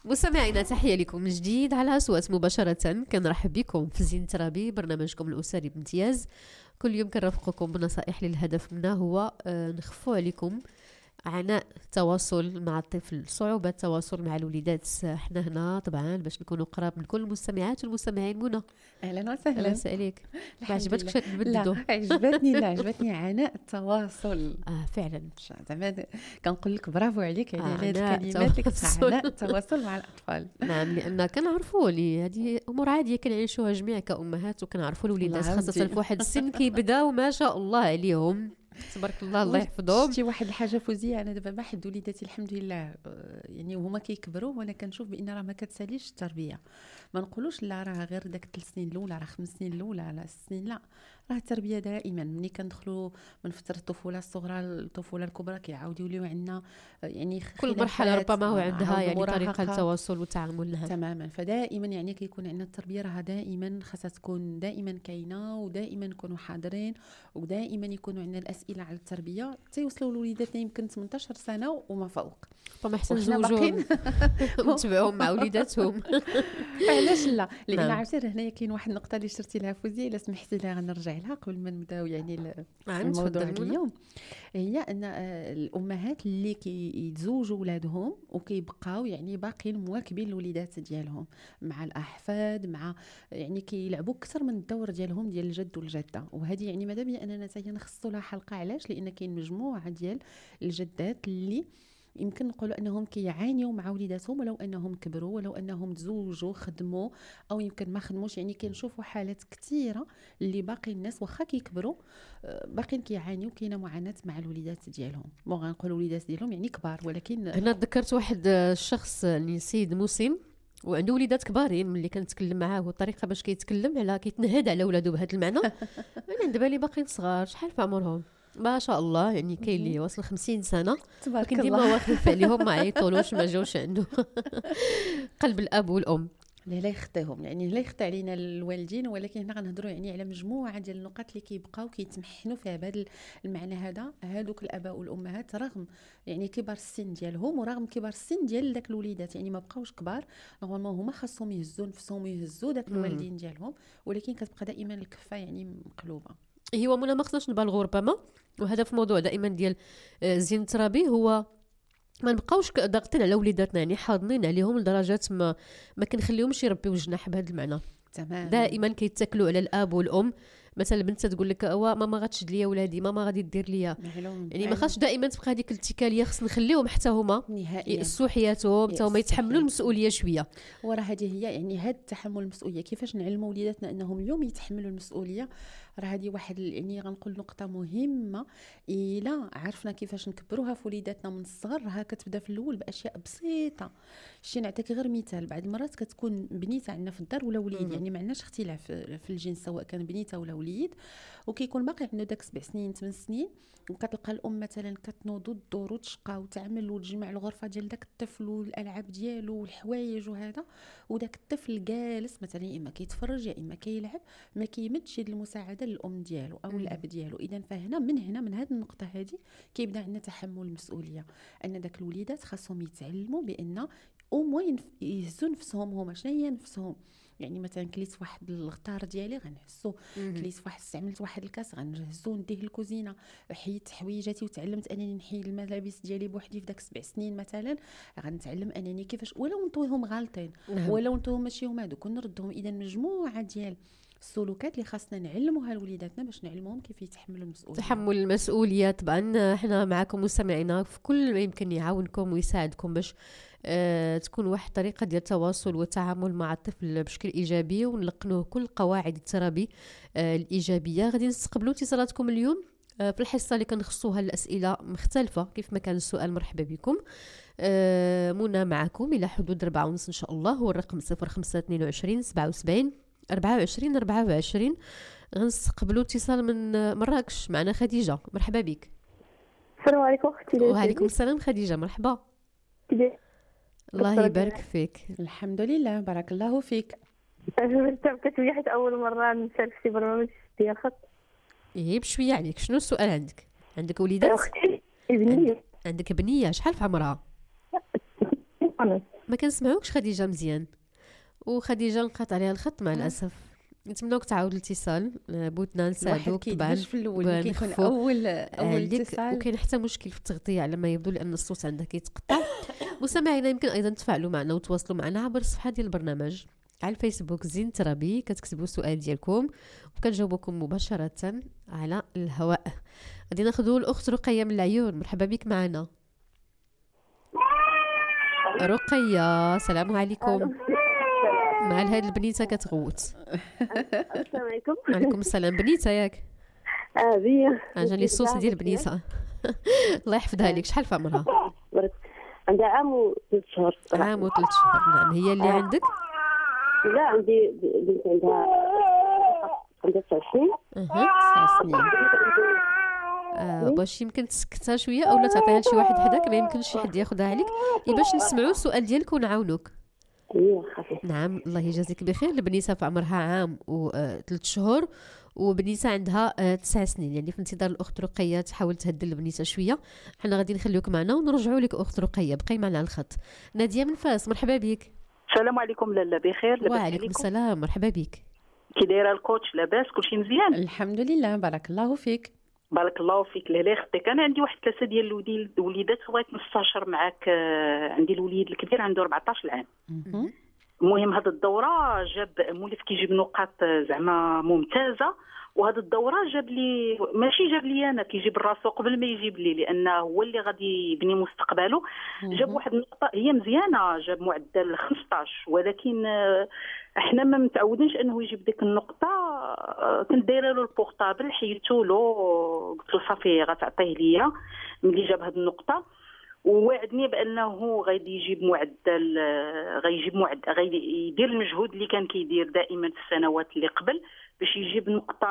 مستمعينا تحية لكم من جديد على أصوات مباشرة. كنرحب بكم في زين ترابي، برنامجكم الأسري بامتياز. كل يوم كنرافقكم بنصائح للهدف منها هو نخفوا عليكم عناء التواصل مع الطفل، صعوبة التواصل مع الوليدات. احنا هنا طبعا باش نكونوا قراب من كل المستمعات والمستمعين. منى، اهلا وسهلا. اهلا وسهليك. ما الحمد عجبتكش لله. هاد نبددو؟ لا عجبتني، لا عجبتني عناء التواصل. فعلا زعما كنقول لك برافو عليك يعني على هاد عناء الكلمات اللي التواصل. عناء التواصل مع الاطفال. نعم، لان كنعرفوا لي هذه امور عاديه كنعيشوها جميع كامهات، وكنعرفوا الوليدات الله خاصه عندي. في واحد السن كيبداو ما شاء الله عليهم، تبارك الله، الله يحفظهم. شتي واحد الحاجه فوزيه، انا دابا واحد وليداتي الحمد لله يعني وهما كيكبروا وانا كنشوف بان راه ما كتساليش التربيه. ما نقولوش لا راه غير داك 3 سنين الاولى، راه 5 سنين الاولى، على 6 سنين، لا راه التربيه دائما ملي كندخلوا من فتره الطفوله الصغرى للطفوله الكبرى كيعاود يوليو عندنا يعني كل مرحله ربما هو عندها يعني طريقه مراهقة. التواصل والتعامل لها. تماما. فدائما يعني كيكون عندنا التربيه راه دائما خاصها تكون دائما كاينه، ودائما نكونوا حاضرين، ودائما يكونوا عندنا الاسئله على التربيه تيوصلوا لوليداتنا يمكن 18 سنه وما فوق. طبعا احسن وحنا زوجهم نتبعهم مع وليداتهم. علاش لا؟ لان نعم. عرفتي هنايا كاين واحد النقطه اللي شرتي لها فوزيه، الا سمحتي لي غنرجع لها قبل ما نبداو يعني الموضوع تفضل منى. اليوم. هي ان الامهات اللي كيتزوجوا ولادهم وكيبقاو يعني باقيين مواكبين الوليدات ديالهم مع الاحفاد، مع يعني كيلعبوا اكثر من الدور ديالهم ديال الجد والجده. وهذه يعني ماذا بيا اننا حتى نخصوا لها حلقه. علاش؟ لان كاين مجموعه ديال الجدات اللي يمكن نقولوا انهم كيعانيوا مع وليداتهم ولو انهم كبروا، ولو انهم تزوجوا خدموا او يمكن ما خدموش. يعني كنشوفوا حالات كثيره اللي باقي الناس واخا كيكبروا باقيين كيعانيوا، كاينه معاناه مع الوليدات ديالهم. مو غنقولوا الوليدات ديالهم يعني كبار، ولكن هنا تذكرت واحد الشخص اللي سيد مسلم وعنده وليدات كبارين. ملي كنتكلم معاه والطريقه باش كيتكلم على كيتنهد على ولادو بهذا المعنى. انا عند بالي باقيين صغار، شحال في عمرهم ما شاء الله، يعني كاين اللي واصل 50 سنه، تبارك لكن ديما الله. واقف عليهم ما عيطولوش، ما جاوش عنده قلب الاب والام. لا يخطيهم، يعني لا يخطي علينا الوالدين، ولكن هنا غنهضروا يعني على مجموعه ديال النقاط اللي كيبقاو كيتمحنوا فيها بهذا المعنى هذا. هذوك الاباء والامهات رغم يعني كبر السن ديالهم ورغم كبر السن ديال داك الوليدات، يعني ما بقاوش كبار نورمالمون، هما خاصهم يهزوا نفسهم ويهزوا داك الوالدين ديالهم، ولكن كتبقى دائما الكفه يعني مقلوبه. هو منى ما خصناش نبالغوا ربما، وهذا في موضوع دائما ديال زين الترابي هو ما نبقاوش ضاغطين على وليداتنا، يعني حاضنين عليهم لدرجه ما كنخليهمش يربيو جناح بهذا المعنى. تمام. دائما كيتاكلوا على الاب والام. مثلا البنت تقول لك ماما غتشد ليا ولادي، ماما غادي دير ليا، يعني ما خاصش دائما تبقى هذيك الاتكاليه. خص نخليهم حتى هما يأسوا حياتهم، حتى هما يتحملوا المسؤوليه شويه. وراه هذه هي يعني هاد تحمل المسؤوليه. كيفاش نعلموا وليداتنا انهم اليوم يتحملوا المسؤوليه؟ راه هذه واحد يعني غنقول نقطه مهمه. الا عرفنا كيفاش نكبروها في وليداتنا من الصغر، راه كتبدا في الاول باشياء بسيطه. شي نعطيك غير مثال، بعض المرات كتكون بنيته عندنا في الدار ولا وليد، يعني ما عندناش اختلاف في الجنس سواء كان بنيته ولا وليد، وكيكون باقي عنده داك 7 سنين 8 سنين، وكتلقى الام مثلا كتنوض الدور وتشقى وتعمل وتجمع الغرفه ديال داك الطفل والالعاب ديالو والحوايج وهذا، وداك الطفل جالس مثلا يا اما كيتفرج يا اما كيلعب، ما كيمدش يد المساعده للام ديالو او الاب ديالو. اذا فهنا من هذه النقطه هذه كيبدا عندنا تحمل المسؤوليه، ان داك الوليدات خاصهم يتعلموا بان وين يهزوا نفسهم هما. شنو هي نفسهم؟ يعني مثلا كليت واحد الغطار ديالي غنحسو، كليت واحد استعملت واحد الكاس غنجهزو نديه للكوزينه، حيت حويجاتي وتعلمت انني نحيد الملابس ديالي بوحدي في داك 7 سنين مثلا، غنتعلم انني كيفاش ولو نطويهم غالطين ولو نطويهم ماشي هما هذوك نردهم. اذا مجموعه ديال السلوكات اللي خاصنا نعلموها لوليداتنا باش نعلموهم كيف يتحملوا المسؤوليه. تحمل المسؤوليه. طبعا احنا معكم مستمعينا في كل ما يمكن يعاونكم ويساعدكم باش تكون واحد طريقه ديال التواصل والتعامل مع الطفل بشكل ايجابي، ونلقنوه كل قواعد التربيه الايجابيه. غادي نستقبلوا اتصالاتكم اليوم في الحصه اللي كنخصوها الاسئله مختلفه كيف ما كان السؤال. مرحبا بكم. منى معكم الى حدود 4:30 ان شاء الله. هو الرقم 0522 77 24 24. غنستقبلوا اتصال من مراكش، معنا خديجه. مرحبا بك. السلام عليكم اختي. وعليكم السلام خديجه، مرحبا. الله يبارك فيك. الحمد لله، بارك الله فيك. تبكت ويا حيت اول مره نشارك في برنامج ديال الخط. ايه بشويه عليك. شنو السؤال عندك؟ عندك وليدات؟ اختي ابنيه. عندك بنيه، شحال في عمرها؟ ما كنسمعوكش خديجه مزيان، وخديجه نقطع عليها الخط مع الاسف. نتمنىوك تعاود الاتصال، بغيتنا نساعدوك طبعا في الاول كيكون اول اتصال، وكاين حتى مشكل في التغطيه على ما يبدو لان الصوت عندك كيتقطع. مستمعينا يمكن ايضا تفاعلوا معنا وتواصلوا معنا عبر الصفحه ديال البرنامج على الفيسبوك زين ترابي، كتكتبوا السؤال ديالكم وكنجاوبكم مباشره على الهواء. غادي ناخذوا الاخت رقيه من العيون. مرحبا بك معنا رقيه، السلام عليكم. مع هاد البنيته كتغوت. السلام عليكم. وعليكم السلام. بنيته ياك؟ بيا جاني الصوت ديال بنيته. الله يحفظها لك. شحال في عمرها؟ عندها عام و3 شهور. عام و3 شهور. نعم. هي اللي عندك؟ لا، عندي بنت عندها 9 سنين. 9 سنين. باش يمكن تسكتها شويه اولا تعطيها لشي واحد حداك، ما يمكنش شي حد ياخذها عليك باش نسمعوا السؤال ديالك ونعاونوك. نعم. الله يجازيك بخير. البنيته في عمرها عام و3 شهور، وبنيته عندها 9 سنين، يعني في انتظار الاخت رقيه تحاول تهدل البنيته شويه. حنا غادي نخليوك معنا ونرجعوا لك اخت رقيه. بقي معنا على الخط. ناديه من فاس، مرحبا بك. السلام عليكم. لاله بخير. لاباس عليكم؟ وعليكم السلام. مرحبا بك. كي دايره الكوتش؟ لاباس؟ كلشي مزيان؟ الحمد لله، بارك الله فيك. بارك الله فيك. لاله اختك، انا عندي واحد 3 ديال الوليدات بغيت نستشر معاك. عندي الوليد الكبير عنده 14 عام. المهم هذه الدوره جاب مولف كيجيب نقاط زعما ممتازه، وهذه الدوره جاب لي انا، كيجيب راسو قبل ما يجيب لي، لانه هو اللي غادي يبني مستقبله. جاب واحد النقطه هي مزيانه، جاب معدل 15، ولكن احنا ما متعودينش انه يجيب ديك النقطه. كنت دايره له البورطابل، حيدته له، قلت له صافي غتعطيه ليا ملي جاب هذه النقطه، ووعدني بانه غادي يجيب معدل، غادي يدير المجهود اللي كان كيدير دائما في السنوات اللي قبل باش يجيب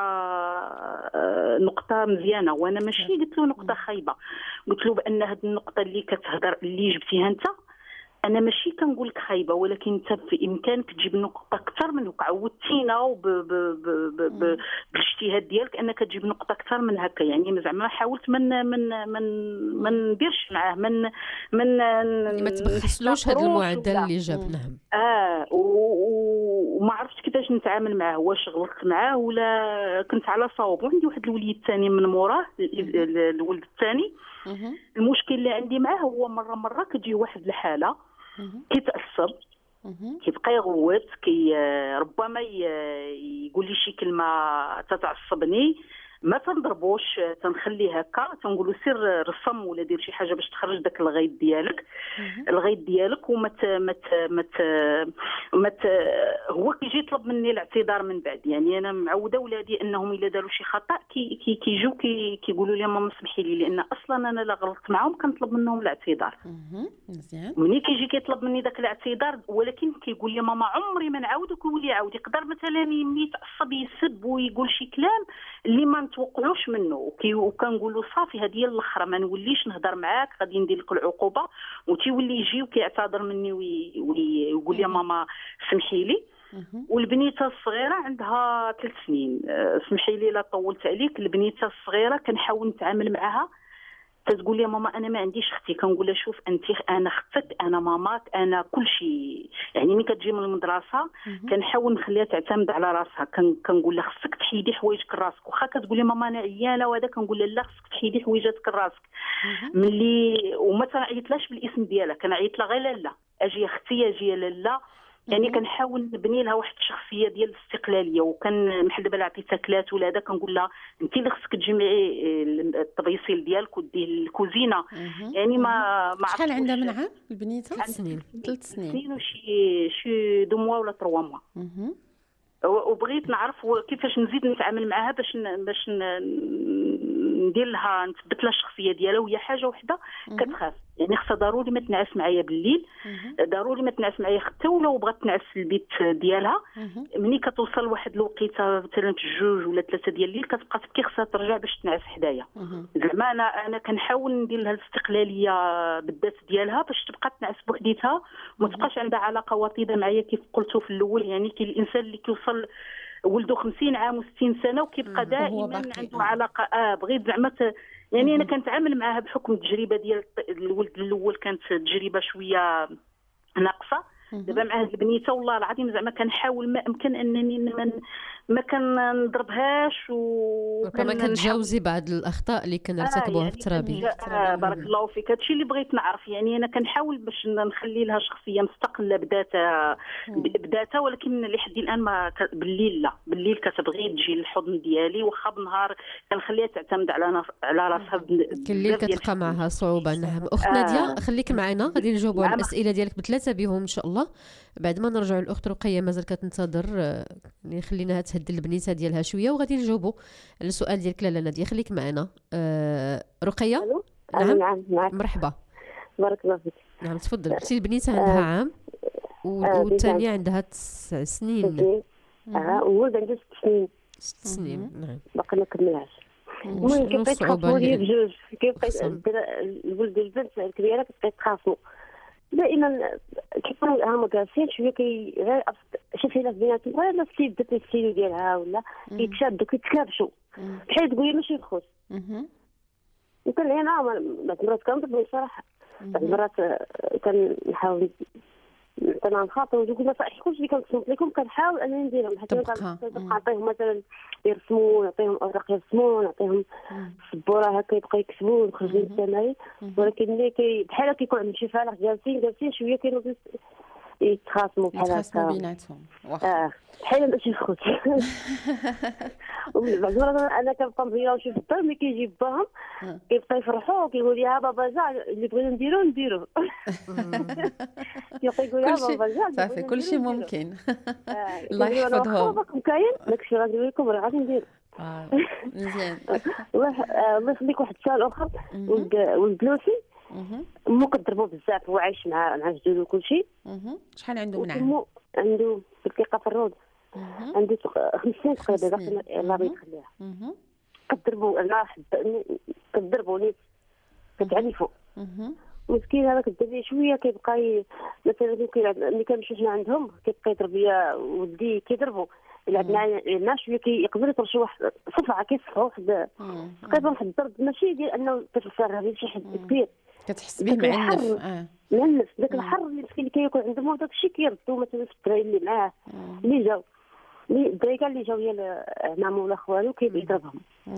نقطه مزيانه. وانا ماشي قلت له نقطه خايبه، قلت له بان هذه النقطه اللي كتهضر اللي جبتيها انت، انا ماشي كنقول لك خايبه، ولكن انت في امكانك تجيب نقطه اكثر منه. عودتينا بالاجتهاد ديالك انك تجيب نقطه اكثر من هكا، يعني زعما حاولت ما نديرش معاه ما تبخسلوش هذا المعدل اللي جاب. نعم. وما عرفتش كيفاش نتعامل معاه، واش غلطت معاه ولا كنت على صواب. وعندي واحد الوليد الثاني من موراه، الولد الثاني. المشكل اللي عندي معاه هو مره كتجي واحد الحاله كيتعصب، كيبقى يغوت، ربما يقول لي شي كلمه تتعصبني، ما تنضربوش، تنخليه هكا، تنقول له سير رسم ولا دير شي حاجه باش تخرج داك الغيط ديالك ومت هو كيجي يطلب مني الاعتذار من بعد. يعني انا معوده ولادي انهم الا داروا شي خطا كيجيو كيقولوا لي ماما سمحي لي، لان اصلا انا لا غلطت معاهم كنطلب منهم الاعتذار. مزيان. ملي كيجي كيطلب مني داك الاعتذار، ولكن كيقول لي ماما عمري ما نعاود، وكيولي يعاود. يقدر مثلا ملي يتعصب يسب ويقول شي كلام اللي ما نتوقعوش منه، وكنقول له صافي هذه هي الاخرى، ما نوليش نهضر معاك، غادي ندير لك العقوبه. وتيولي يجي وكيعتذر مني ويقول لي ماما سمحي لي. والبنيته الصغيره عندها 3 سنين. سمحي لي لا طولت عليك. البنيته الصغيره كنحاول نتعامل معها، تقول لي ماما انا ما عنديش اختي. كنقول لها شوف انت، انا اختك، انا ماماك، انا كل شيء. يعني ملي كتجي من المدرسه كنحاول نخليها تعتمد على راسها. كنقول لها خصك تحيدي حوايجك لراسك. واخا كتقول لي ماما انا عيانه وهذا، كنقول لها لا خصك تحيدي حويجاتك لراسك. ملي وما تنعيطلاش بالاسم ديالها، كنعيط لها غير لاله، اجي اختي، اجي لاله. يعني كنحاول نبني لها واحد الشخصيه ديال الاستقلاليه. وكان بحال دابا عطيتها كلات ولا هذا، كنقول لها انت اللي خصك تجمعي الطبيسيل ديالك وديه للكوزينه. يعني ما شحال عندها من عام البنيته؟ 3 سنين. 3 سنين وشي 2 موا ولا 3 موا. وبغيت نعرف كيفاش نزيد نتعامل معها باش ندير لها، نثبت لها الشخصيه ديالها. وهي حاجه وحده كتخاف، يعني خصها ضروري ما تنعس معايا بالليل، ضروري ما تنعس معايا حتى ولو بغات تنعس في البيت ديالها. ملي كتوصل واحد الوقيته مثلا في 2 ولا 3 ديال الليل كتبقى تبكي، خصها ترجع باش تنعس حدايا. زعما انا كنحاول ندير لها الاستقلاليه بالذات ديالها باش تبقى تنعس بوحديتها، وما تبقاش عندها علاقه وطيده معايا كيف قلتوا في الاول. يعني كاين الانسان اللي كيوصل ولده 50 عام و60 سنه وكيبقى دائما عنده علاقه. بغيت زعما يعني انا كنتعامل معها بحكم التجربه ديال الولد الاول، كانت تجربه شويه ناقصه. دابا مع هاد البنيته والله العظيم زعما كنحاول ما امكن انني ما كنضربهاش ربما كتجاوزي بعض الاخطاء اللي كنرتكبوها في التربيه. بارك الله فيك. هادشي اللي بغيت نعرف، يعني انا كنحاول باش نخلي لها شخصيه مستقله بداتها، ولكن لحد الان ما بالليل لا، بالليل كتبغي تجي للحضن ديالي، واخا بالنهار كنخليها تعتمد على راسها. كل الليل كتلقى معها صعوبه. نعم اخت ناديه خليك معنا، غادي نجاوبوا على الاسئله ديالك بثلاثه بهم ان شاء الله. بعد ما نرجعوا للاخت رقيه مازال كتنتظر، خليناها تهدل البنيته ديالها شويه وغادي نجاوبوا على السؤال ديالك. لا ناديه خليك معنا. رقيه. نعم مرحبا. بارك الله فيك. نعم تفضل. قلتي البنيته عندها عام والثانيه عندها 9 سنين. وولد عنده 6 سنين. 6 سنين. نعم باقي ما كملهاش. المهم كيبقى يتخاصموا ليا بجوج، كيبقى الولد والبنت الكبيره كتبقى يتخاصموا دائما. كيكونوا هما جالسين شويه غير شي خلاف بيناتهم، غير لا السيد بدات السيلو ديالها ولا كيتشادوا كيتكابشوا بحال تقولي ماشي الخوت. يمكن هنا بعض المرات كنضرب صراحه، بعض المرات كنحاول نخاطر ونقول نصائح كلشي اللي كنصنت لكم كنحاول انني نديرهم، حتى نعطيهم مثلا يرسموا، نعطيهم اوراق يرسموا، نعطيهم السبوره هكا يبقى يكتبوا ويخرجوا للسماعي. ولكن اللي بحال كيكون عندهم شي فالح جالسين شويه كينوضوا يتخاصموا بحال هكا بيناتهم بحال ماشي خوت. بعض المرات انا كنبقى مزيره ونشوف الدار ملي كيجي باهم كيبقى يفرحوا وكيقول لي ها بابا جا اللي بغينا نديرو يقول يا بابا جا صافي كلشي ممكن. الله يحفظهم. كاين داكشي غادي لكم راه غادي ندير. مزيان. الله يخليك. واحد السؤال اخر، ولد لوسي مو كضربوا بزاف، هو عايش مع جدودو وكلشي. شحال عنده من عام؟ عنده دقيقه في الروض، عنده 5 سنين تقريبا. الله يخليها. كضربوا انا كضربوا نيت كتعنفوا. مسكين هذاك الدري شويه كيبقى مثلا ملي كنمشيو حنا عندهم كيبقى يضرب ليا ودي كيضربوا. عندنا شويه كيقدر يطرشوا واحد صفعه كيصفعوا واحد تقريبا واحد الضرب، ماشي ديال انه كتفسر هذا شي حد كبير كتحس به معنف. معنف داك الحر اللي مسكين اللي كيكون عندهم داك الشيء كيردوا مثلا في الدراري اللي معاه اللي جاو الدراري كاع اللي جاو ديال عمامو ولا خوالو كيضربهم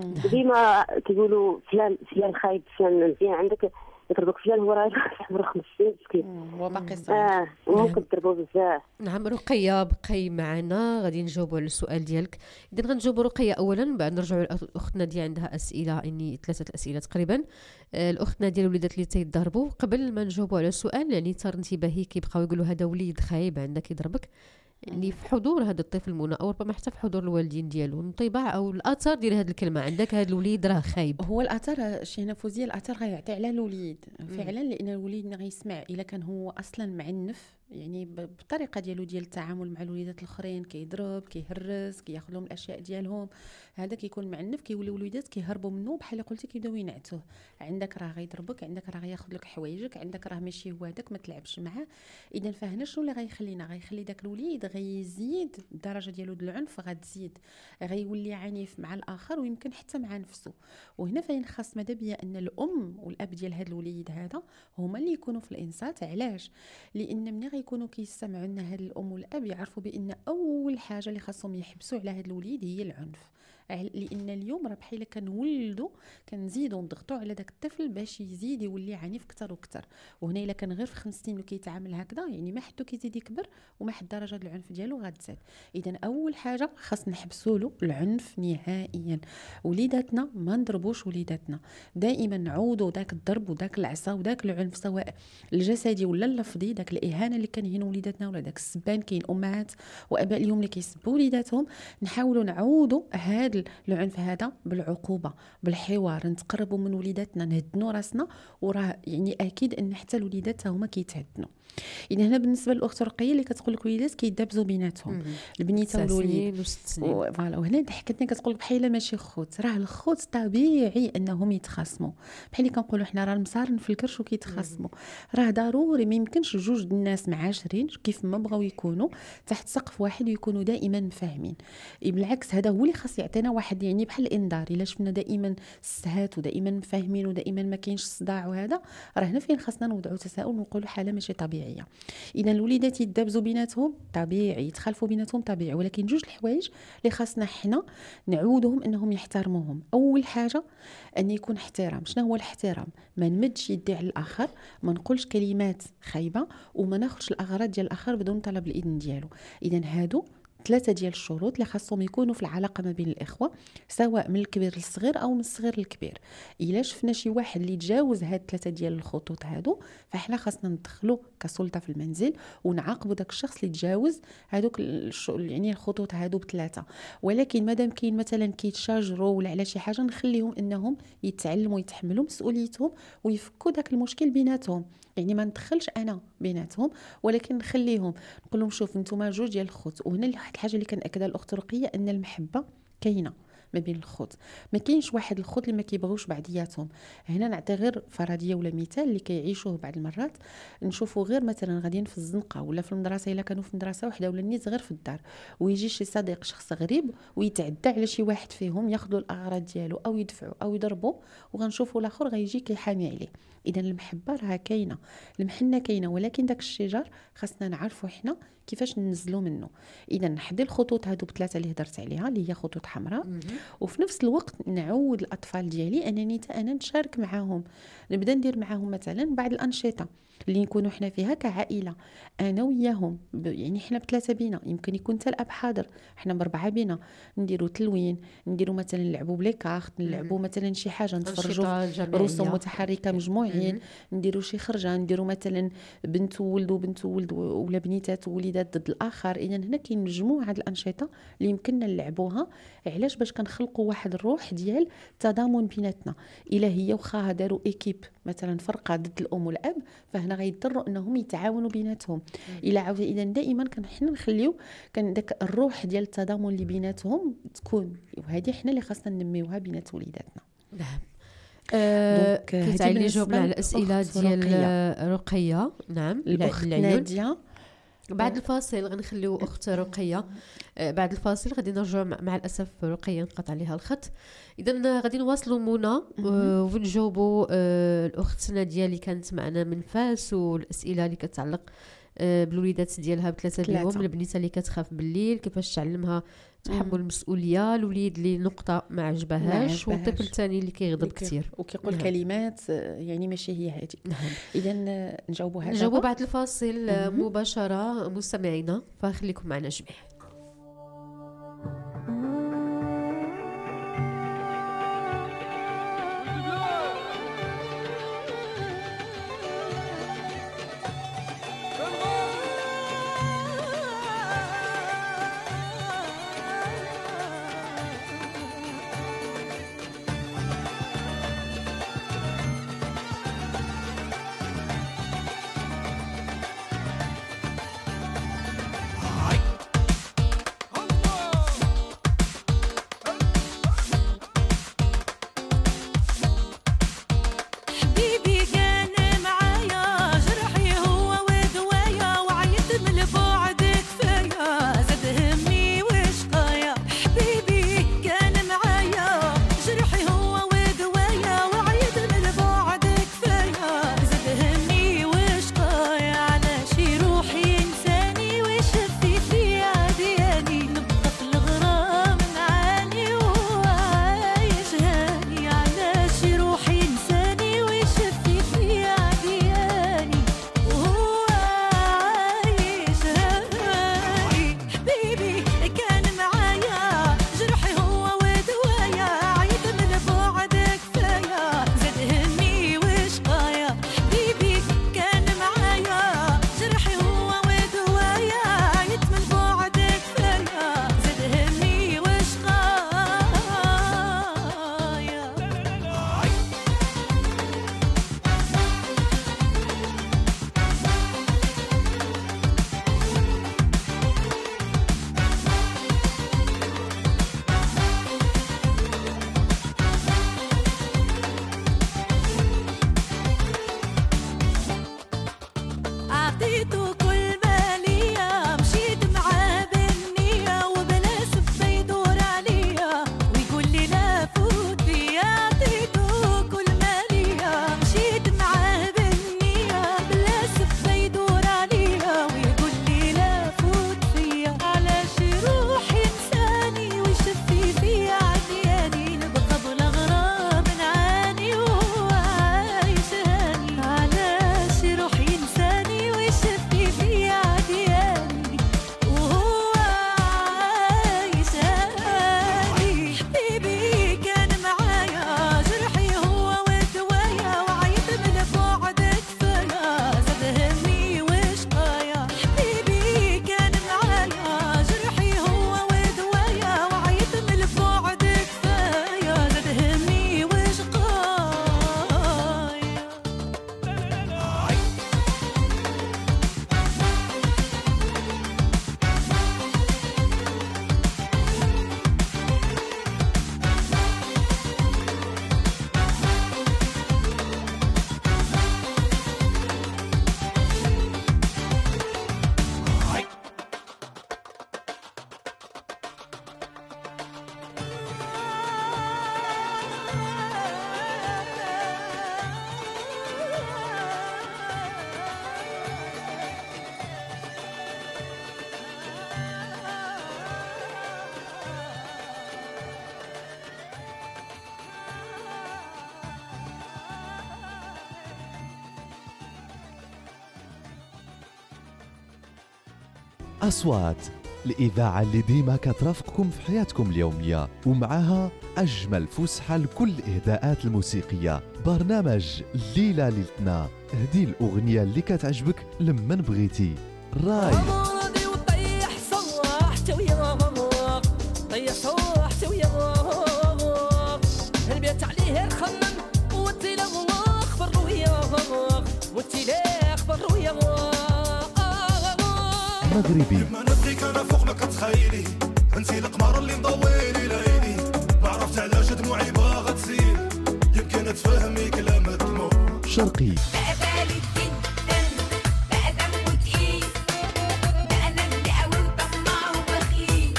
ديما كيقولوا فلان خايب فلان مزيان عندك يضربك فلان هو راه عمره 5 سنين مسكين هو باقي صغير. ممكن تضربوا بزاف. نعم رقيه بقي معنا غادي نجاوبوا على السؤال ديالك. اذا غنجاوبوا رقيه اولا، بعد نرجعوا الاخت ناديه عندها اسئله، يعني 3 اسئله تقريبا. الاخت ناديه الوليدات اللي تيضربوا قبل ما نجاوبوا على السؤال، يعني تار انتباهي كيبقاو يقولوا هذا وليد خايب عندك يضربك، يعني في حضور هذا الطفل منى او ربما حتى في حضور الوالدين ديالو، انطباع او الاثر ديال هذه الكلمه عندك هذا الوليد راه خايب. هو الاثر شي نفوذيه، الاثر غيعطي على الوليد فعلا، لان الوليد غيسمع الا كان هو اصلا معنف، يعني بالطريقه ديالو ديال التعامل مع الوليدات الاخرين كيضرب كيهرس كياخذ لهم الاشياء ديالهم، هذا كيكون معنف كيوليو الوليدات كيهربوا منه بحال قلتي كيبداو ينعتوه. عندك راه غيضربك، عندك راه غياخذ لك حوايجك، عندك راه ماشي هو هذاك ما تلعبش معاه. اذا فهنا شنو اللي غيخلي داك الوليد غيزيد الدرجه ديالو ديال العنف، غتزيد غيولي عنيف مع الاخر ويمكن حتى مع نفسه. وهنا فين خاص ماذا بيا ان الام والاب ديال هذا الوليد هذا هما اللي يكونوا في الانصات. علاش؟ لان ملي غيكونوا كيستمعوا لنا هاد الام والاب يعرفوا بان اول حاجه اللي خاصهم يحبسوا على هاد الوليد هي العنف، لان اليوم راه بحال كنولدوا كنزيدوا نضغطوا على داك الطفل باش يزيد يولي عنيف اكثر واكثر. وهنا الا كان غير في 5 سنين وكيتعامل هكذا يعني ما حدو كيزيد يكبر وما حد درجه العنف ديالو غتزاد. اذا اول حاجه خاص نحبسوا له العنف نهائيا. وليداتنا ما نضربوش وليداتنا، دائما نعوضوا داك الضرب وداك العصا وداك العنف سواء الجسدي ولا اللفظي، داك الاهانه اللي كنهينوا وليداتنا ولا داك السبان. كاين امهات واباء اليوم اللي كيسبوا وليداتهم، نحاولوا نعوضوا هذا العنف هذا بالعقوبه بالحوار، نتقربوا من وليداتنا نهدنوا راسنا، وراه يعني اكيد ان حتى الوليدات هما كيتهدنوا. اذا هنا بالنسبه للاخت رقيه اللي كتقول لك وليدات كيدابزوا بيناتهم البنيته والوليد فوالا، وهنا ضحكتني كتقول لك بحال ماشي خوت، راه الخوت طبيعي انهم يتخاصموا، بحال اللي كنقولوا حنا راه المصارن في الكرش وكيتخاصموا، راه ضروري ما يمكنش جوج الناس معاشرين كيف ما بغاو يكونوا تحت سقف واحد ويكونوا دائما مفاهمين. بالعكس هذا هو اللي خاص يعطينا واحد يعني بحال الانذار. الا شفنا دائما السهات ودائما مفاهمين ودائما ما كاينش الصداع وهذا، راه هنا فين خاصنا نوضعوا تساؤل ونقولوا حاله ماشي طبيعيه. طبيعيه. اذا الوليدات يتدابزوا بيناتهم طبيعي، يتخالفوا بيناتهم طبيعي، ولكن جوج الحوايج اللي خاصنا حنا نعودهم انهم يحترموهم. اول حاجه ان يكون احترام. شنو هو الاحترام؟ ما نمدش يدي على الاخر، ما نقولش كلمات خايبه، وما ناخذش الاغراض ديال الاخر بدون طلب الاذن ديالو. اذا هادو 3 ديال الشروط اللي خاصهم يكونوا في العلاقه ما بين الاخوه، سواء من الكبير للصغير او من الصغير للكبير. الا شفنا شي واحد اللي تجاوز هاد 3 ديال الخطوط هادو، فاحنا خاصنا ندخلو كسلطه في المنزل ونعاقبوا داك الشخص اللي تجاوز هادوك يعني الخطوط هادو ب3. ولكن مادام كاين مثلا كيتشاجروا ولا على شي حاجه، نخليهم انهم يتعلموا يتحملوا مسؤوليتهم ويفكوا داك المشكل بيناتهم. يعني ما ندخلش انا بيناتهم، ولكن نخليهم نقول لهم شوف نتوما جوج ديال الخوت. وهنا واحد الحاجه اللي كنأكدها الاخت رقيه، ان المحبه كاينه ما بين الخوت. ما كاينش واحد الخوت اللي ما كيبغيوش بعضياتهم. هنا نعطي غير فرضيه ولا مثال اللي كيعيشوه بعض المرات. نشوفوا غير مثلا غاديين في الزنقه ولا في المدرسه، الا كانوا في مدرسه وحده ولا نيت غير في الدار، ويجي شي صديق شخص غريب ويتعدى على شي واحد فيهم، ياخذوا الاغراض ديالو او يدفعوا او يضربوا، وغنشوفوا الاخر غيجي كيحامي عليه. اذا المحبه راها كاينه، المحنه كاينه، ولكن داك الشجر خاصنا نعرفوا حنا كيفاش ننزلوا منه. اذا نحدي الخطوط هادو ب3 اللي هضرت عليها، اللي هي خطوط حمراء، وفي نفس الوقت نعود الاطفال ديالي انني انا نشارك معاهم، نبدا ندير معاهم مثلا بعض الانشطه اللي نكونوا حنا فيها كعائله، انا وياهم. يعني حنا ب3 بينا، يمكن يكون حتى الاب حاضر، حنا ب4 بينا، نديروا تلوين، نديروا مثلا نلعبوا بلي كارت، نلعبوا مثلا شي حاجه، نتفرجوا رسوم متحركه مجموعين، نديروا شي خرجه، نديروا مثلا بنت وولد وبنت وولد ولا بنيتات ووليدات ضد الاخر. اذا هنا كاين مجموعه د الانشطه اللي يمكننا نلعبوها. علاش؟ باش كنخلقوا واحد الروح ديال التضامن بيناتنا. الا هي وخاها داروا ايكيب مثلا فرقه ضد الام والاب، فهنا غيضطروا انهم يتعاونوا بيناتهم. اذا دائما حنا نخليو داك الروح ديال التضامن اللي بيناتهم تكون، وهذه حنا اللي خاصنا ننميوها بينات وليداتنا. نعم. كيتعلي جاوبنا على الاسئله ديال رقيه. نعم. الاخت ناديه. بعد الفاصل غنخليو اخت رقيه. بعد الفاصل غادي نرجع مع الاسف رقيه انقطع عليها الخط. اذا غادي نواصلوا منى ونجاوبوا الاخت ناديه اللي كانت معنا من فاس، والاسئله اللي كتعلق بالوليدات ديالها ب3 اليوم، البنيته اللي كتخاف بالليل كيفاش تعلمها تحمل المسؤوليه، الوليد اللي نقطه ما عجبهاش، والطفل الثاني اللي كيغضب كثير وكيقول كلمات يعني ماشي هي هذه. اذا نجاوبوا بعد الفاصل مباشره مستمعينا، فخليكم معنا جميع. أصوات، الإذاعة اللي ديما كترافقكم في حياتكم اليومية ومعها أجمل فسحة لكل الإهداءات الموسيقية. برنامج الليلة ليلتنا، هدي الأغنية اللي كتعجبك لمن بغيتي. راي مغربي، ما نبغيك انا فوق ما كتخيلي، انتي القمر اللي مضويلي ليلي، ما عرفت علاش دموعي باغا تسيل، يمكن تفهمي كلام الدموع. شرقي، بقى بالي جدا، بقى دمه تقيل، بقى ندل قوي وطماع وبخيل،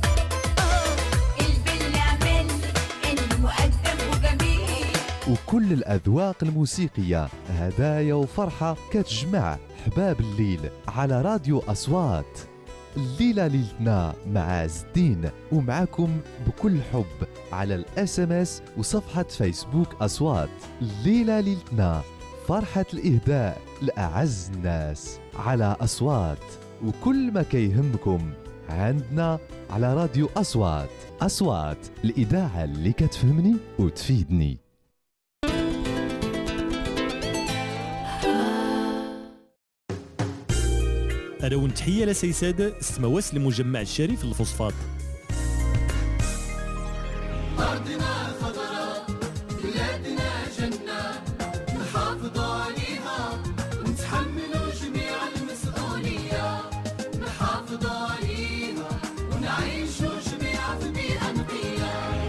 البل عمل انه مؤدب وجميل. وكل الأذواق الموسيقية، هدايا وفرحة كتجمع حباب الليل على راديو أصوات. الليلة ليلتنا مع عز الدين، ومعكم بكل حب على الSMS وصفحة فيسبوك أصوات. الليلة ليلتنا، فرحة الإهداء لأعز الناس على أصوات، وكل ما كيهمكم عندنا على راديو أصوات. أصوات، الإذاعة اللي كتفهمني وتفيدني. أرون تحية لسيساد استمواس لمجمع الشريف الفوسفات. أرضنا خضراء، بلادنا جنة، نحافظوا عليها ونتحملوا جميع المسؤولية، نحافظوا عليها ونعيشوا جميعا في بيئة نقية.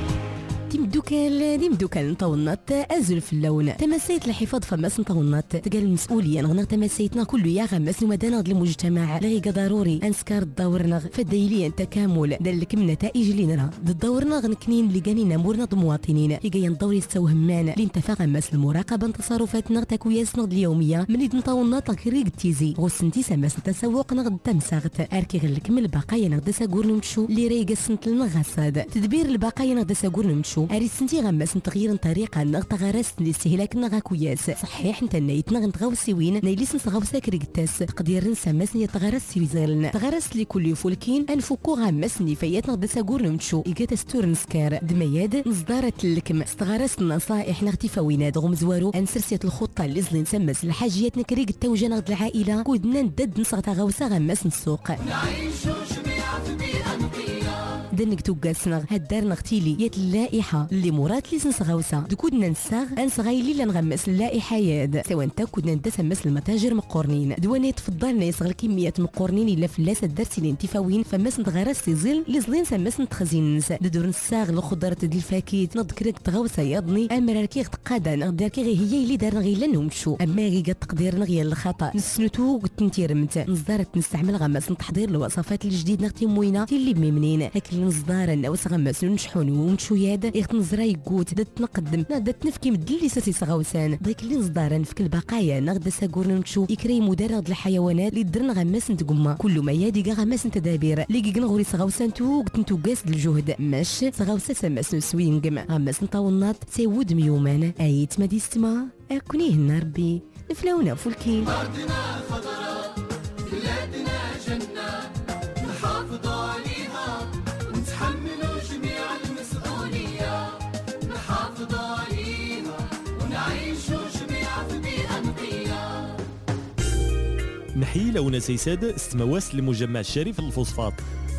ديمدوكال نطونات أزل في اللون تمسيت الحفاظ فماس نطونات تقال المسؤولية نغنغ تمسيتنا كل يا غمس ومدانا المجتمع لغيك ضروري أنسكار الدورنا فدايليا تكامل دلك من نتائج اللي نرى الدورنا غنكنين اللي قانينا مورنا مواطنين اللي جاي ندور يستوى همان اللي انتفا غمس المراقبة تصرفاتنا تكوياسنا اليومية من يد نطونات كريق تيزي غوسنتي سماس التسوق نغد تمساغت أركي غلك من البقايا نغد ساقور نمشو اللي رايق السنت لنغساد تدبير البقايا نغد ساقور نمشو أريسنتي غمس نتغير طريقة نغتغرس الاستهلاك نغاكوياس صحيح نتا نايتنا غنتغاوسيوين نايليس نتغاوسا كريكتاس تقدير نسماس يتغرس سيزالن تغرس لي كل يفولكين انفكو غمس نفايات نغد ساقور نمشو إيكا ستور نسكار دمياد نصدارت اللكم استغرس النصائح نغتفاوينات غمزوارو انسرسية الخطة اللي زلين نسمس الحاجيات نكريك التوجه نغد العائلة كودنا ندد نصغتا غاوسا غمس نسوق نعيشوا جميعا في بيئة نقية دنك توقاسنا هدار نغتيلي يات اللائحة اللي مرات لي نسغاوسا دكودنا نساغ انسغايلي لنغمس اللائحة ياد سواء انت كودنا ندسمس المتاجر مقورنين دواني تفضلنا يصغر كميات مقورنين الا فلاس الدرس اللي انتفاوين فماس نتغرس سيزيل اللي زلين سماس نتخزين نسا دور نساغ الخضرة ديال الفاكيت نضكرك تغاوسا ياضني اما راكي تقادا نغدار كي هي اللي دار غيلا نمشو اما غير تقدير نغيا الخطا نسنتو تنتيرمت نصدارت نستعمل غمس نتحضير الوصفات الجديد نغتي موينه اللي ميمنين هاك نصدار نوس غمس نشحون ونشو ياد يخت نزرا يقوت دات نقدم دات نفكي مدلي ساسي صغاوسان ديك اللي نصدار نفك البقايا نغدا ساقور نمشو يكري مدرغ الحيوانات اللي درنا غمس نتقما كل ما يادي غمس تدابير اللي كيغنغوري صغاوسان توقت نتوقاس الجهد ماش صغاوسا سماس نسوينقم غمس نطاونات سيود ميومان ايت ما ديستما اكونيه ربي نفلاونا فولكين أرضنا خضراء، بلادنا جنة، نحافظوا عليها ونتحملوا جميع المسؤولية، نحافظوا عليها ونعيشوا جميعا في بيئة نقية. نحيي لونا سيساد استمواس لمجمع الشريف الفوسفات.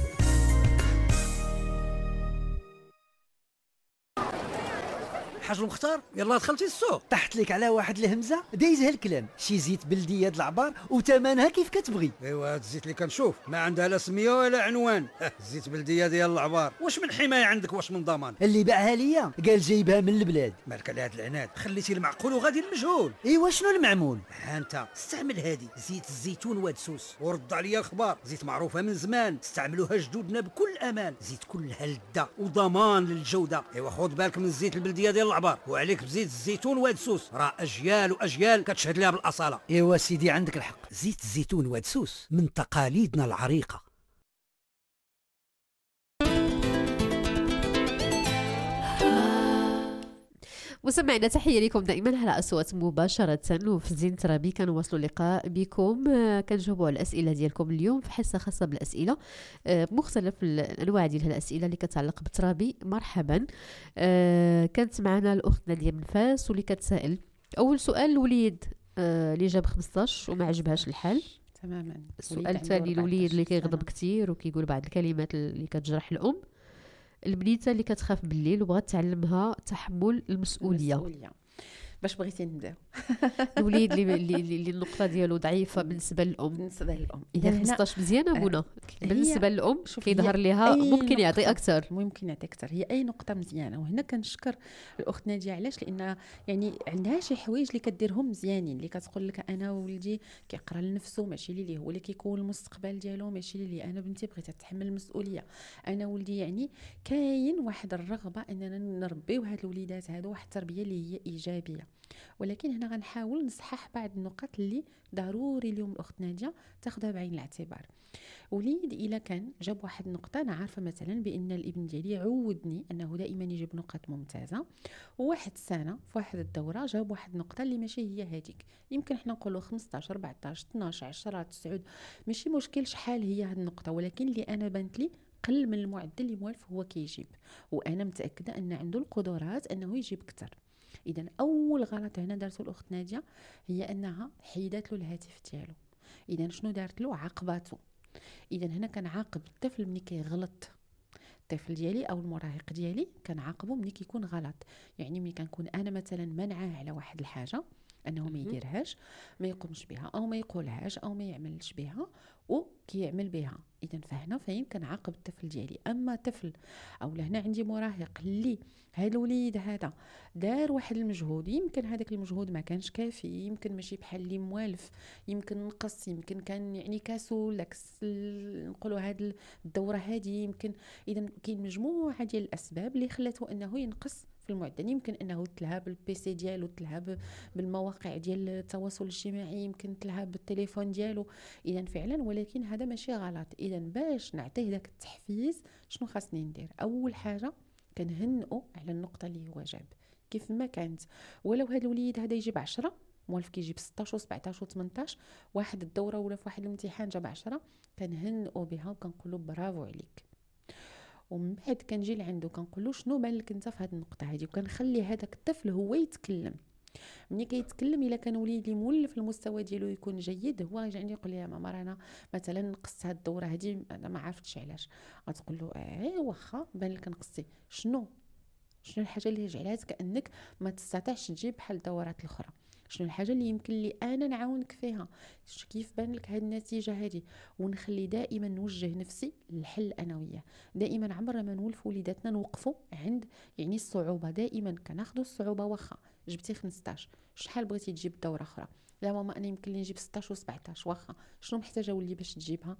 حاج المختار يلا دخلتي السوق طحت لك على واحد الهمزه دايزها الكلام شي زيت بلديه د العبار وثمنها كيف كتبغي. ايوا هاد الزيت اللي كنشوف ما عندها لا سميه ولا عنوان زيت بلديه ديال العبار واش من حمايه عندك واش من ضمان. اللي باعها ليا قال جايبها من البلاد. مالك على هاد العناد خليتي المعقول وغادي المجهول. ايوا شنو المعمول؟ ها انت استعمل هادي زيت الزيتون وادسوس ورد عليا الخبار زيت معروفه من زمان استعملوها جدودنا بكل امان زيت كلها لذه وضمان للجوده. ايوا خذ بالك من الزيت البلديه ديال العبار وعليك بزيت الزيتون وادسوس راه اجيال واجيال كتشهد لها بالاصاله. ايوا سيدي عندك الحق زيت الزيتون وادسوس من تقاليدنا العريقه. مستمعينا تحيه لكم دائما على اصوات مباشره وفي زين ترابي. كنواصلوا اللقاء بكم، كنجاوبوا على الاسئله ديالكم اليوم في حصه خاصه بالاسئله بمختلف الانواع ديال الاسئله اللي كتعلق بالترابي. مرحبا. كانت معنا الاخت ناديه من فاس واللي كتسائل اول سؤال الوليد اللي جاب 15 وما عجبهاش الحال تماما. السؤال الثاني الوليد اللي كيغضب كثير وكيقول بعض الكلمات اللي كتجرح الام. البنيته اللي كتخاف بالليل وبغات تعلمها تحمل المسؤوليه. باش بغيتي نبداو؟ الوليد اللي النقطه ديالو ضعيفه بالنسبه للام. اذا 15 مزيانه بونا. بالنسبه للام كيظهر ليها ممكن يعطي اكثر. هي اي نقطه مزيانه. وهنا كنشكر الاخت ناديه علاش، لان يعني عندها شي حوايج اللي كديرهم مزيانين، اللي كتقول لك انا ولدي كيقرا لنفسه، ماشي لي هو اللي كيكون المستقبل ديالو، ماشي لي انا بنتي بغيت تتحمل المسؤوليه. انا ولدي يعني كاين واحد الرغبه اننا نربيو هاد الوليدات هادو واحد التربيه اللي هي ايجابيه. ولكن هنا غنحاول نصحح بعض النقط اللي ضروري اليوم الاخت ناديه تاخذها بعين الاعتبار. وليد الا كان جاب واحد النقطه، انا عارفه مثلا بان الابن ديالي عودني انه دائما يجيب نقاط ممتازه، وواحد السنه في واحد الدوره جاب واحد النقطه اللي ماشي هي هذيك. يمكن حنا نقولوا 15 14 12 10 9 ماشي مشكل شحال هي هاد النقطه، ولكن اللي انا بانت لي قل من المعدل اللي موالف هو كيجيب، وانا متاكده ان عنده القدرات انه يجيب اكثر. اذا اول غلط هنا دارته الاخت ناديه هي انها حيدت له الهاتف ديالو. اذا شنو دارت له؟ عاقباته. اذا هنا كنعاقب الطفل ملي كيغلط. الطفل ديالي او المراهق ديالي كنعاقبه ملي كيكون غلط. يعني ملي كنكون انا مثلا منعاه على واحد الحاجه انه ما يديرهاش، ما يقومش بها او ما يقولهاش او ما يعملش بها وكيعمل بها، اذا فهنا فين كنعاقب الطفل ديالي. اما طفل او لهنا عندي مراهق اللي هذا الوليد هذا دار واحد المجهود، يمكن هذاك المجهود ما كانش كافي، يمكن ماشي بحال اللي موالف، يمكن نقص، يمكن كان يعني كسول نقولوا هذه الدوره هذه يمكن. اذا كاين مجموعه ديال الاسباب اللي خلته انه ينقص في المعدل. يمكن انه تلهى بالبيسي ديالو، تلهى بالمواقع ديال التواصل الاجتماعي، يمكن تلهى بالتليفون ديالو. اذا فعلا ولكن هذا ماشي غلط. اذا باش نعطيه داك التحفيز شنو خاصني ندير؟ اول حاجه كنهنئو على النقطه اللي هو جاب كيف ما كانت. ولو هذا الوليد هذا يجيب 10 موالف كيجيب 16 و17 و18 واحد الدوره ولا في واحد الامتحان جاب 10، كنهنئو بها وكنقولوا برافو عليك. ومن بعد كنجي لعندو كنقولوا شنو بان لك انت في هذه النقطه هذه، وكنخلي هذاك الطفل هو يتكلم. ملي كيتكلم الا كان وليدي مولف المستوى ديالو يكون جيد، هو يجي عندي يقول لي يا ماما رانا مثلا نقصت هاد الدوره هذه انا ما عرفتش علاش. غتقول له واخا بان لك نقصتي، شنو الحاجه اللي جعلاتك انك ما تستطيعش تجيب بحال الدورات الاخرى؟ شنو الحاجه اللي يمكن لي انا نعاونك فيها؟ كيف بان لك هذه النتيجه هذه؟ ونخلي دائما نوجه نفسي للحل انا وياه. دائما عمرنا ما نولف وليداتنا نوقفوا عند يعني الصعوبه، دائما كناخذوا الصعوبه. واخا جبتي 15 شحال بغيتي تجيب دوره اخرى؟ لا ماما انا يمكن لي نجيب 16 و17، واخا شنو محتاجه ولي باش تجيبها؟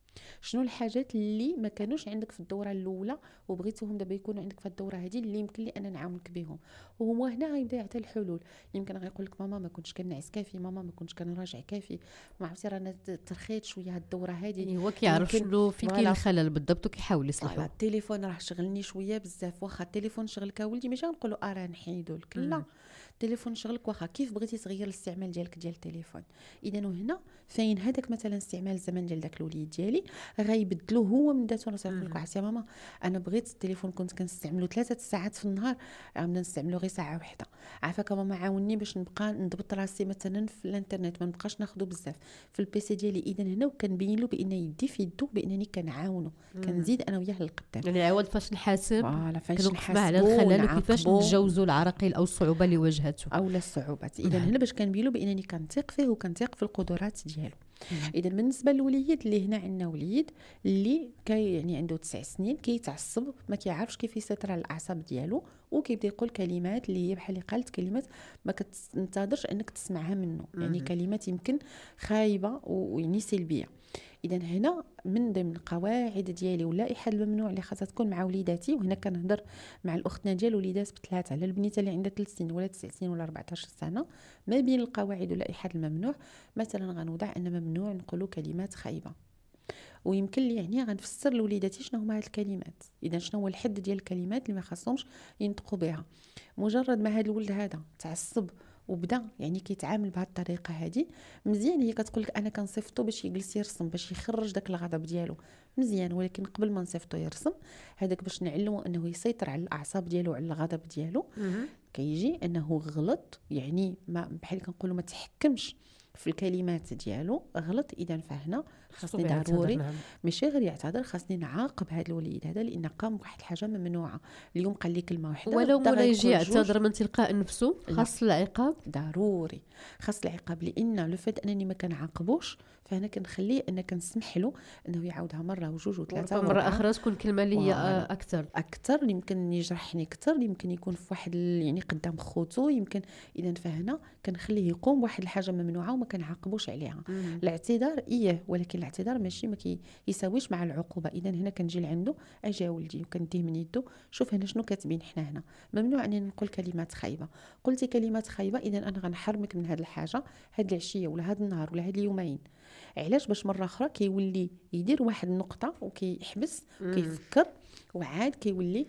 شنو الحاجات اللي ما كانوش عندك في الدوره الاولى وبغيتوهم دابا يكونوا عندك في الدوره هذه اللي يمكن لي انا نعاونك بهم؟ وهو هنا غيبدا يعطي الحلول. يمكن غيقول لك ماما ما كنتش كنعس كافي، ماما ما كنتش كنراجع كافي، ما عرفتي رانا ترخيت شويه هاد الدوره هذه. يعني هو كيعرف شنو فين كاين الخلل بالضبط وكيحاول يصلحو. التليفون راه شغلني شويه بزاف، واخا التليفون شغلك ولدي ماشي غنقولوا راه نحيدو لك، لا التليفون شغلك واخا كيف بغيتي تغير الاستعمال ديالك ديال التليفون. اذا هنا فين هذاك مثلا استعمال الزمن ديال داك الوليد ديالي غيبدلو هو من ذاته. نقول لك عرفتي يا ماما انا بغيت التليفون كنت كنستعملو 3 ساعات في النهار، عملنا نستعملو غير ساعه واحده. عافاك ماما عاوني باش نبقى نضبط راسي مثلا في الانترنت، ما نبقاش ناخذو بزاف في البيسي ديالي. اذا هنا وكنبين له بان يدي في يدو بانني كنعاونو، كنزيد انا وياه للقدام. يعني عوض فاش نحاسب كنوقف معاه على الخلل وكيفاش نتجاوزوا العراقيل او الصعوبه اللي واجهته او الصعوبات. اذا هنا باش كنبين له بانني كنثق فيه وكنثق في القدرات ديالو. اذا بالنسبه للوليد اللي هنا عندنا وليد اللي يعني عنده 9 سنين كيتعصب، ما كيعرفش كيف يسيطر على الاعصاب ديالو، وكيبدا يقول كلمات اللي هي بحال اللي قالت كلمات ما كتنتظرش انك تسمعها منه، يعني كلمات يمكن خايبه ويعني سلبيه. اذا هنا من ضمن القواعد ديالي واللائحه الممنوع اللي خاصها تكون مع وليداتي، وهنا كنهضر مع الاختنا ديال وليدات ب3 على البنيته اللي عندها 3 سنين ولا 9 سنين ولا 14 سنه، ما بين القواعد واللائحه الممنوع مثلا غنوضع ان ممنوع نقولوا كلمات خايبه، ويمكن لي يعني غنفسر لوليداتي شنو هما هاد الكلمات، اذا شنو هو الحد ديال الكلمات اللي ما خاصهمش ينطقوا بها. مجرد ما هاد الولد هذا تعصب وبدا يعني كيتعامل بهذه الطريقه هذه، مزيان هي كتقول لك انا كنصيفطو باش يجلس يرسم باش يخرج داك الغضب ديالو، مزيان، ولكن قبل ما نصيفطو يرسم هذاك باش نعلمو انه يسيطر على الاعصاب ديالو وعلى الغضب ديالو. كيجي انه غلط، يعني ما بحال كنقولوا ما تحكمش في الكلمات ديالو، غلط. اذا فهنا خاصني ضروري ماشي غير يعتذر، خاصني نعاقب هذا الوليد هذا لان قام بواحد الحاجه ممنوعه. اليوم قال لي كلمه واحده ولو ما يجي يعتذر من تلقاء نفسه، خاص العقاب ضروري، خاص العقاب، لان لو فات انني ما كنعاقبوش فانا كنخليه ان كنسمح له انه يعاودها مره وجوج وثلاثه مره اخرى تكون كلمه لي اكثر يمكن يجرحني اكثر، يمكن يكون في واحد يعني قدام خوتو، يمكن. اذا فهنا كنخليه يقوم بواحد الحاجه ممنوعه وما كنعاقبوش عليها. الاعتذار ولكن الاعتذار ماشي ما يساويش مع العقوبه. اذا هنا كنجي لعنده اجي ولدي وكنديه من يده، شوف هنا شنو كاتبين حنا هنا، ممنوع انني نقول كلمات خايبه، قلتي كلمات خايبه اذا انا غنحرمك من هذه الحاجه هذه العشيه ولا هذا النهار ولا هذه اليومين. علاش؟ باش مره اخرى كيولي يدير واحد النقطه وكيحبس وكيفكر وعاد كيولي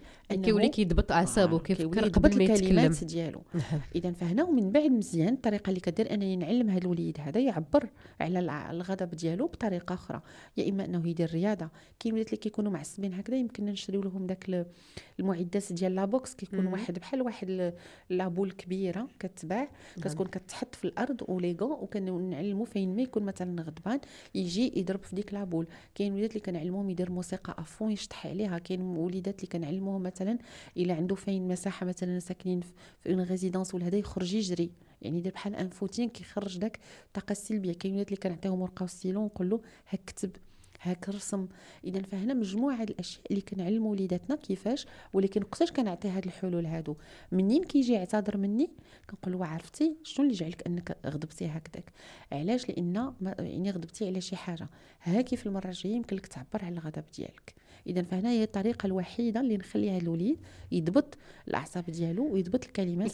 كيضبط اعصابه كيفكر قبل ما يتكلم ديالو. اذا فهنا ومن بعد مزيان الطريقه اللي كدير انني نعلم هذا الوليد هذا يعبر على الغضب ديالو بطريقه اخرى، يا اما انه يدير رياضه. كاين ولاد اللي كيكونوا معصبين هكذا يمكن نشريو لهم داك المعدات ديال لابوكس، كيكون واحد بحال واحد لابول كبيره كتباع كتكون كتحط في الارض وليغو، وكنعلمو فين ما يكون مثلا غضبان يجي يضرب في ديك لابول. كاين ولاد اللي كنعلموهم يدير موسيقى افون يشطح عليها، كاين وليدات اللي كنعلموهم مثلا الا عنده فين مساحه مثلا ساكنين في اون ريزيدونس ولا هذا يخرج يجري، يعني يدير بحال ان فوتين كيخرج داك الطاقه السلبيه. كاين ولاد اللي كنعطيهم ورقه وستيلو ونقول له هاك كتب هاك رسم. اذا فهنا مجموعه الاشياء اللي كنعلموا وليداتنا كيفاش، ولكن وقتاش كنعطي هاد الحلول هادو منين كيجي يعتذر مني كنقول له عرفتي شنو اللي جعلك انك غضبتي هكذاك، علاش؟ لان يعني غضبتي على شي حاجه، ها كيف المره الجايه يمكن لك تعبر على الغضب ديالك. اذا فهنا هي الطريقه الوحيده اللي نخليها الوليد يضبط الاعصاب ديالو ويضبط الكلمات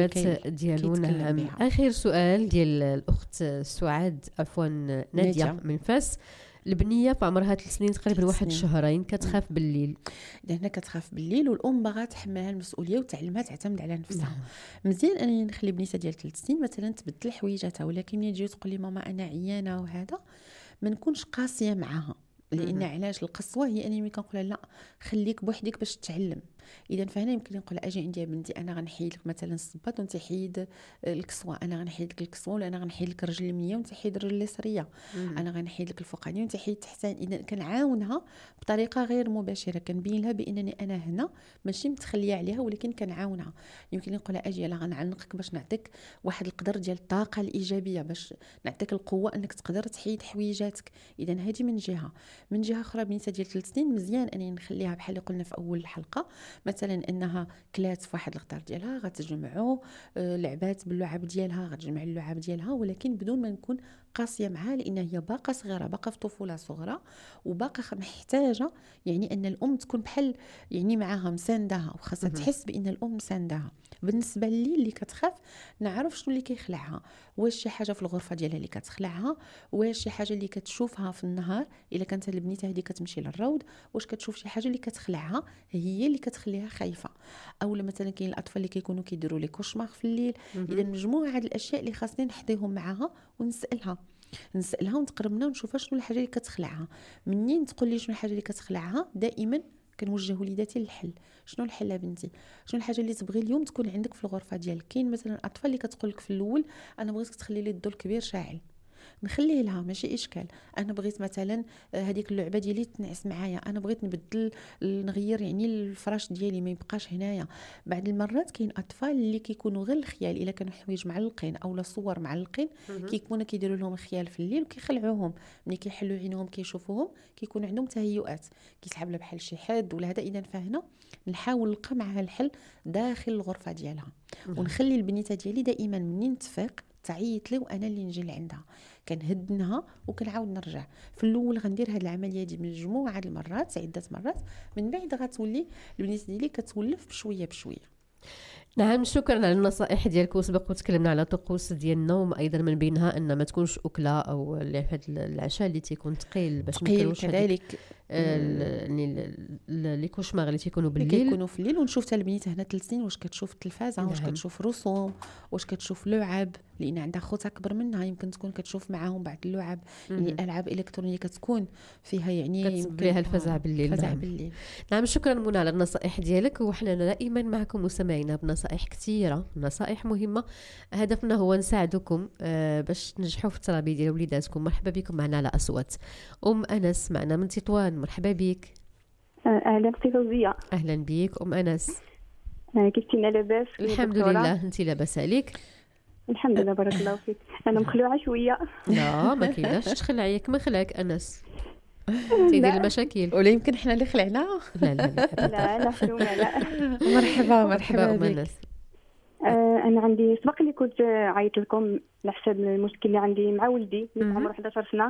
ديالو. نعم. اخر سؤال ديال الاخت سعاد ناديه من فاس. البنيه في عمرها 3 سنين تقريبا، 1 شهرين، كتخاف بالليل. اذا هنا كتخاف بالليل والام باغا تحملها المسؤوليه وتعلمها تعتمد على نفسها. مزيان انني نخلي بنيتها ديال 3 سنين مثلا تبدل حويجاتها، ولكن ملي تجي تقول لي ماما انا عيانه وهذا ما نكونش قاسيه معاها. لان علاش القسوه هي انني كنقولها لا خليك بوحدك باش تتعلم. اذا فهنا يمكن نقول اجي عندي يا بنتي انا غنحيد لك مثلا الصباط وانت حيد الكسوه، انا غنحيد لك الكسوه ولا انا غنحيد لك الرجل اليمنيه وانت حيد الرجل اليسريه، انا غنحيد لك الفوقانيه وانت حيد التحتاني. اذا كنعاونها بطريقه غير مباشره، كنبين لها بانني انا هنا ماشي متخليه عليها ولكن كنعاونها. يمكن نقولها اجي يلاه غنعنقك باش نعطيك واحد القدر ديال الطاقه الايجابيه باش نعطيك القوه انك تقدر تحيد حويجاتك. اذا هذه من جهه اخرى بنيتها ديال 3 سنين مزيان انني نخليها بحال اللي قلنا في اول الحلقه، مثلا انها كلات في واحد القدر ديالها غتجمعوا لعبات باللعب ديالها، غتجمع اللعب ديالها، ولكن بدون ما نكون قاسيه معها، لان هي باقه صغيره، باقه في طفوله صغرى وباقه محتاجه يعني ان الام تكون بحال يعني معاها مساندها، وخاصها تحس بان الام مساندها. بالنسبه لي اللي كتخاف نعرف شنو اللي كيخلعها، واش شي حاجه في الغرفه ديالها اللي كتخلعها، واش شي حاجه اللي كتشوفها في النهار الا كانت البنيته هذه كتمشي للروض واش كتشوف شي حاجه اللي كتخلعها هي اللي كتخليها خايفه. او مثلا كاين الاطفال اللي كيكونوا كيديروا لي كوشمار في الليل. اذا مجموعه الاشياء اللي خاصني نحضيهم معاها ونسالها ونتقربنا ونشوفها شنو الحاجه اللي كتخلعها. منين تقول لي شنو الحاجه اللي كتخلعها دائما كنوجه وليداتي للحل. شنو الحل يا بنتي؟ شنو الحاجه اللي تبغي اليوم تكون عندك في الغرفه ديالك؟ كاين مثلا اطفال اللي كتقول لك في الاول انا بغيتك تخلي لي الضو الكبير شاعل، نخليه لها ماشي اشكال. انا بغيت مثلا هذيك اللعبه ديالي تنعس معايا، انا بغيت نبدل نغير يعني الفراش ديالي ما يبقاش هنايا. بعض المرات كاين اطفال اللي كيكونوا غير الخيال، الا كانوا حوايج معلقين او صور معلقين كيكونوا كيديروا لهم خيال في الليل وكيخلعوهم. ملي كيحلوا عينهم كيشوفوهم كيكون عندهم تهيؤات، كيسحب لها بحال شي حد ولا هذا. اذا فهنا نحاول نلقى معها الحل داخل الغرفه ديالها، ونخلي البنيته ديالي دائما منين تفيق تعيط لي وانا اللي نجي لعندها، كنهدنها وكنعاود نرجع. في الاول غندير هذه العمليه دي مجموعه المرات عده مرات، من بعد غتولي البنيته ديالي كتولف بشويه بشويه. نعم، شكرا على النصائح ديالك. وسبق وتكلمنا على طقوس ديال النوم ايضا، من بينها ان ما تكونش اكله او هاد العشاء اللي تيكون ثقيل باش ما يكونوش كذلك لي كوشمار اللي تيكونوا بالليل. كيكونوا في الليل. ونشوف حتى البنيت هنا 3 سنين واش كتشوف التلفازه، واش كتشوف رسوم، واش كتشوف لعب، لان عندها خوت اكبر منها يمكن تكون كتشوف معاهم بعض اللعب، يعني العاب الكترونيه كتكون فيها يعني كتسبب لها الفزع بالليل. نعم. بالليل. نعم، شكرا منى على النصائح ديالك. وحنا دائما معكم مستمعينا بنصائح كثيره، نصائح مهمه. هدفنا هو نساعدكم باش تنجحوا في التربيه ديال وليداتكم. مرحبا بكم معنا على اصوات. انس معنا من تطوان، مرحبا بك. اهلا اختي فوزيه. اهلا بك ام انس. كيفتي لاباس؟ الحمد لله، انت لاباس عليك؟ الحمد لله بارك الله فيك. انا مخلوعه شويه. لا ما كايناش تخلعيك، ما خلعك انس تيدير المشاكل. ولا يمكن حنا اللي خلعنا. لا لا حلومه. لا مرحبا بك. انا عندي سبق اللي كنت عيط لكم على حساب المشكل اللي عندي مع ولدي اللي عمره 11 سنه.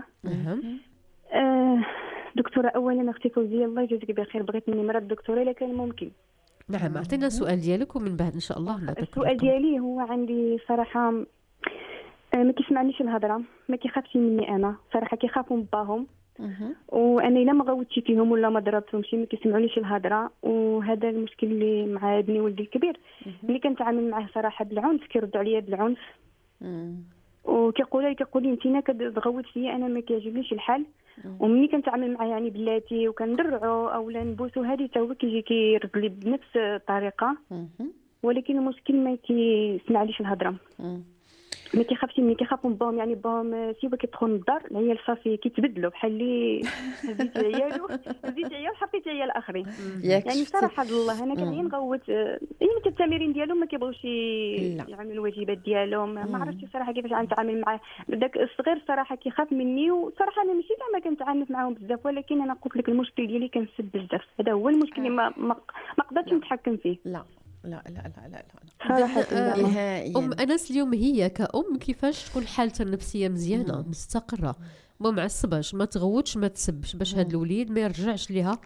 دكتوره، اولا اختي فوزيه الله يجازيك بخير، بغيت مني مرض دكتوره الا كان ممكن. نعم، اعطينا السؤال ديالك ومن بعد ان شاء الله نعطيك. السؤال ديالي هو عندي صراحه ما كيسمعنيش الهضره، ما كيخافش مني انا صراحه، كيخافوا من باهم. وانا الا ما غوتش فيهم ولا ما ضربتهمش ما كيسمعونيش الهضره. وهذا المشكل اللي مع ابني ولدي الكبير، اللي كنتعامل معاه صراحه بالعنف، كيردوا عليا بالعنف. وكيقول لي انت كتغوت فيا، انا ما كيعجبنيش الحال. ومني كنتعامل معاه يعني بلاتي وكندرعو اولا نبوسو، هذه حتى هو كيجي كيرد لي بنفس الطريقه. ولكن المشكل ما كيسمعليش الهضره، ما كيخافش مني، كيخافوا من باهم. يعني باهم سيوا كيدخل للدار العيال صافي كيتبدلوا بحال اللي هزيت عيال حطيت عيال اخرين. يعني صراحه الله انا كنعي نغوت يعني التمارين ديالهم ما كيبغيوش يعملوا الواجبات ديالهم. ما عرفتش صراحه كيفاش غنتعامل معاه. داك الصغير صراحه كيخاف مني، وصراحه انا ماشي زعما كنتعنف معاهم بزاف، ولكن انا قلت لك المشكل ديالي كنسب بزاف. هذا هو المشكل اللي ما قدرتش نتحكم فيه. لا لا لا لا لا صراحة أم أنس اليوم هي كأم كيفاش تكون حالتها النفسية مزيانة مستقرة، ما معصباش، ما تغوتش، ما تسبش، باش هاد الوليد ما يرجعش ليها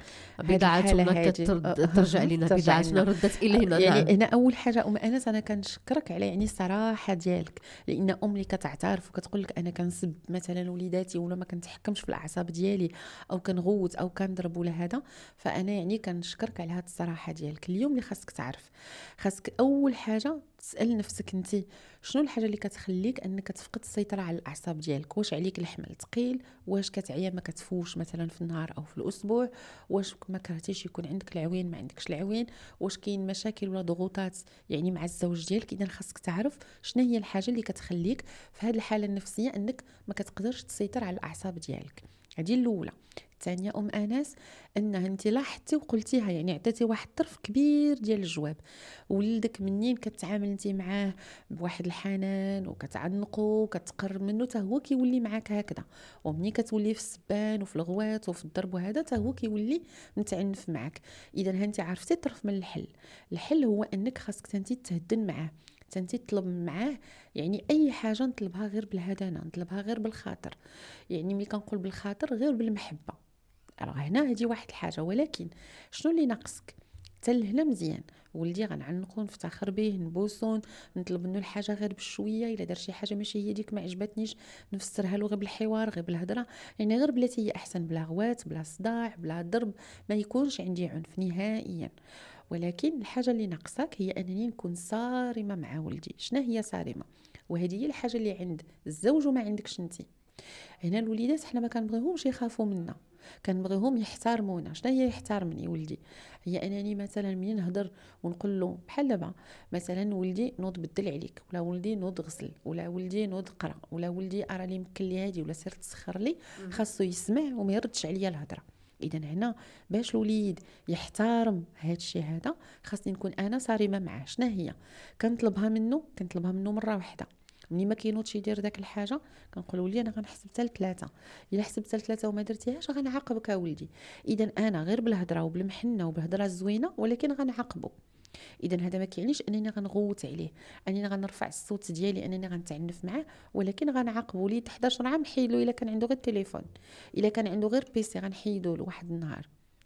بضاعتنا ترجع لنا بضاعتنا ردت الينا. يعني هنا اول حاجه ام انس انا كنشكرك على يعني الصراحه ديالك، لان ام اللي كتعترف وكتقول لك انا كنسب مثلا وليداتي ولا ما كنتحكمش في الاعصاب ديالي او كنغوت او كنضرب ولا هذا، فانا يعني كنشكرك على هاد الصراحه ديالك. اليوم اللي خاصك تعرف، خاصك اول حاجه تسال نفسك انت شنو الحاجه اللي كتخليك انك تفقد السيطره على الاعصاب ديالك. واش عليك الحمل ثقيل، واش كتعيا ما كتفوش مثلا في النهار او في الاسبوع، واش ما كرهتيش يكون عندك العوين ما عندكش العوين، واش كاين مشاكل ولا ضغوطات يعني مع الزوج ديالك. اذا خاصك تعرف شنو هي الحاجه اللي كتخليك في هذه الحاله النفسيه انك ما كتقدرش تسيطر على الاعصاب ديالك. هذه الاولى. الثانيه ام انس انها انت لاحظتي وقلتيها، يعني عطيتي واحد الطرف كبير ديال الجواب. ولدك منين كتعامل انت معاه بواحد الحنان وكتعنقو وكتقرب منه، حتى هو كيولي معاك هكذا. ومنين كتولي في السبان وفي الغوات وفي الضرب وهذا، حتى هو كيولي متعنف معاك. اذا انت عرفتي طرف من الحل. الحل هو انك خاصك انت تهدن معاه، انت تطلب معاه يعني اي حاجه نطلبها غير بالهدانه، نطلبها غير بالخاطر. يعني ملي كنقول بالخاطر غير بالمحبه. هنا هذه واحد الحاجه. ولكن شنو اللي ناقصك؟ تلهنا مزيان ولدي غنعنقو نفتخر به نبوسون نطلب منه الحاجه غير بشويه. الا دار شي حاجه ماشي هي ديك ما عجبتنيش نفسرها له غير بالحوار غير بالهضره، يعني غير بلاتي هي احسن، بلا غوات بلا صداع بلا ضرب، ما يكونش عندي عنف نهائيا. ولكن الحاجه اللي ناقصك هي انني نكون صارمه مع ولدي. شنو هي صارمه؟ وهذه هي الحاجه اللي عند الزوج وما عندكش انت. هنا الوليدات حنا ما كنبغيهمش يخافوا منا، كنبغيهم يحترمونا. شنو هي يحترمني ولدي؟ هي انني مثلا منين نهضر ونقول له بحال دابا مثلا ولدي نوض بدل عليك، ولا ولدي نوض غسل، ولا ولدي نوض قرا، ولا ولدي ارى لي مكل لي هادي، ولا سير تسخر لي، خاصو يسمع وما يردش عليا الهضره. اذا هنا باش الوليد يحترم هذا الشيء هذا خاصني نكون انا صارمه معاه. شنو هي كنطلبها منه مره واحده. ملي ما كينوضش يدير داك الحاجه كنقول ولدي انا غنحسب حتى ل3، الا حسبت حتى ل3 وما درتيهاش غنعاقبك ولدي. اذا انا غير بالهضره وبالمحنه وبالهضره الزوينه، ولكن غنعاقبه. اذا هذا ما كيعنيش انني غنغوت عليه، انني غنرفع الصوت ديالي، انني غنتعنف معاه، ولكن غنعاقبه. وليد 11 عام حيدلو الا كان عنده غير التليفون، الا كان عنده غير بيسي غنحيدو له واحد النهار.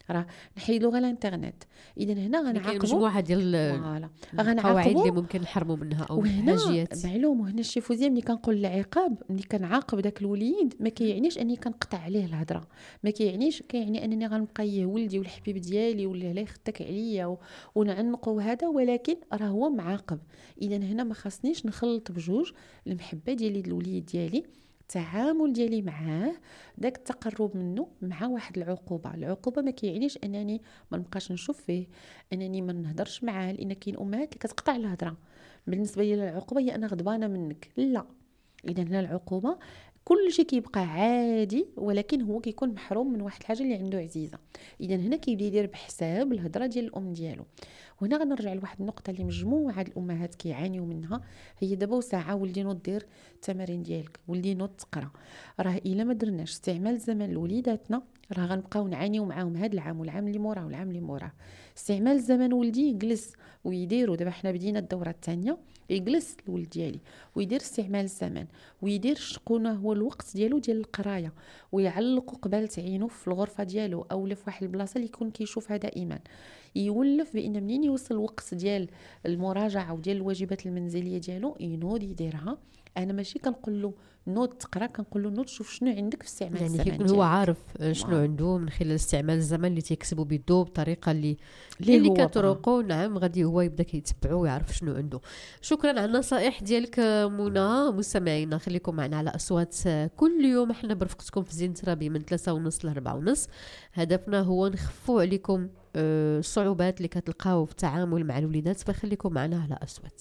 راه نحيدو غير الانترنت. اذا هنا غنعاقبوا مجموعه ديال القواعد اللي ممكن نحرموا منها او حاجيات معلوم. وهنا الشي فوزيه ملي كنقول العقاب، ملي كنعاقب داك الوليد ما كيعنيش اني كنقطع عليه الهضره، ما كيعنيش، كيعني انني غنبقى يه ولدي والحبيب ديالي ولا لا يخدك عليا ونعنقو هذا، ولكن راه هو معاقب. اذا هنا ما خاصنيش نخلط بجوج المحبه ديالي الوليد ديالي، التعامل ديالي معاه، داك التقرب منه مع واحد العقوبه ما كيعنيش انني ما نبقاش نشوف فيه، انني ما نهضرش معاه، لان كاين امهات اللي كتقطع الهضره. بالنسبه لي العقوبه هي انا غضبانه منك، لا. اذا هنا العقوبه كل شيء كيبقى عادي، ولكن هو كيكون محروم من واحد الحاجه اللي عنده عزيزه. اذا هنا كيبدا يدير بحساب الهضره ديال الام ديالو. وهنا غنرجع لواحد النقطه اللي مجموعه الامهات كيعانيو منها، هي دابا وساعه ولدي نوض دير التمارين ديالك، ولدي نوض تقرا. راه الا ما درناش استعمال الزمن لوليداتنا راه غنبقاو نعانيو معاهم هذا العام والعام اللي موراه والعام اللي موراه. استعمال الزمن ولدي يجلس ويديروا، دابا حنا بدينا الدوره الثانيه، يجلس الولد ديالي ويدير استعمال الزمن ويدير شكون هو الوقت ديالو ديال القرايه، ويعلقوا قبل تعينو في الغرفه ديالو اولا في واحد البلاصه اللي يكون كيشوفها دائما. يولف بان منين يوصل الوقت ديال المراجعه وديال الواجبات المنزليه ديالو ينوض يديرها. انا ماشي كنقول له نوض تقرا، كنقول له نوض شوف شنو عندك في استعمال يعني الزمن. يكون هو عارف شنو عنده من خلال استعمال الزمن اللي تيكسبوا بيدو بطريقه اللي كطرقه. نعم غادي هو يبدا كيتبعو ويعرف شنو عنده. شكرا على النصائح ديالك منى. مستمعينا خليكم معنا على اصوات كل يوم، احنا برفقتكم في زينة ربي من 3:30 ل 4:30. هدفنا هو نخفوا عليكم الصعوبات اللي كتلقاو في التعامل مع الوليدات، فخليكم معنا على اصوات.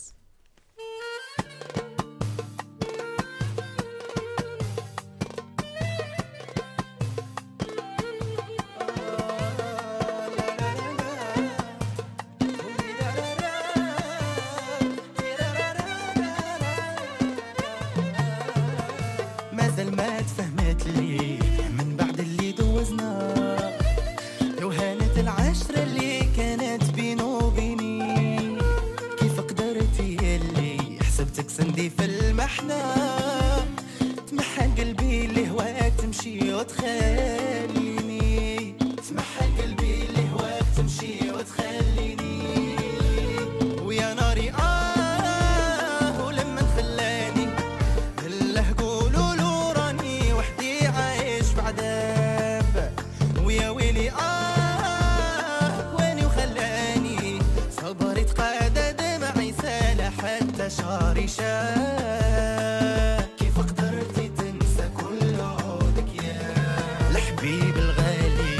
مازال ما تفهمت لي من بعد اللي دوزنا، لو هانت العشرة اللي كانت بينو وبيني، كيف قدرتي اللي حسبتك سندي في المحنة، تمحى قلبي اللي هواك تمشي وتخليني، تمحى قلبي اللي هواك تمشي وتخليني، ويا ناري ولما خلاني بالله قولوا له راني وحدي عايش بعذاب، ويا ويلي ويني وخلاني صبري تقادى دمعي سال حتى شعري شاب، كيف قدرتي تنسى كل عودك يا الحبيب الغالي.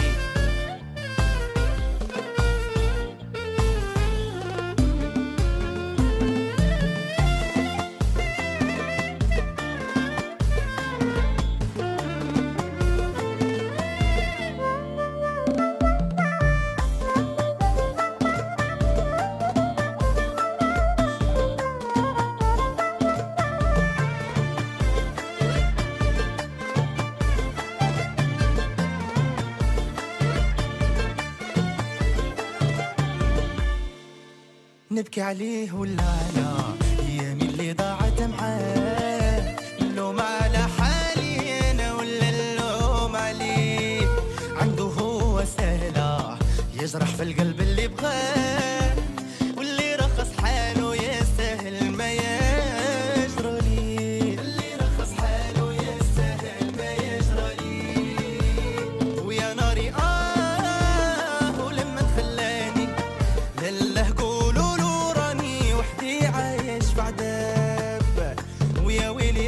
نبكي عليه ولا على ايامي اللي ضاعت معاه، اللوم على حالي انا ولا اللوم عليه، عنده هو سهله يجرح في القلب اللي بغاه، واللي رخص حاله يستاهل ما يجرى لي، اللي رخص حاله يستاهل ما يجرى لي، ويا ناري ولما خلاني لله قولوا له راني وحدي عايش بعذاب، ويا ويلي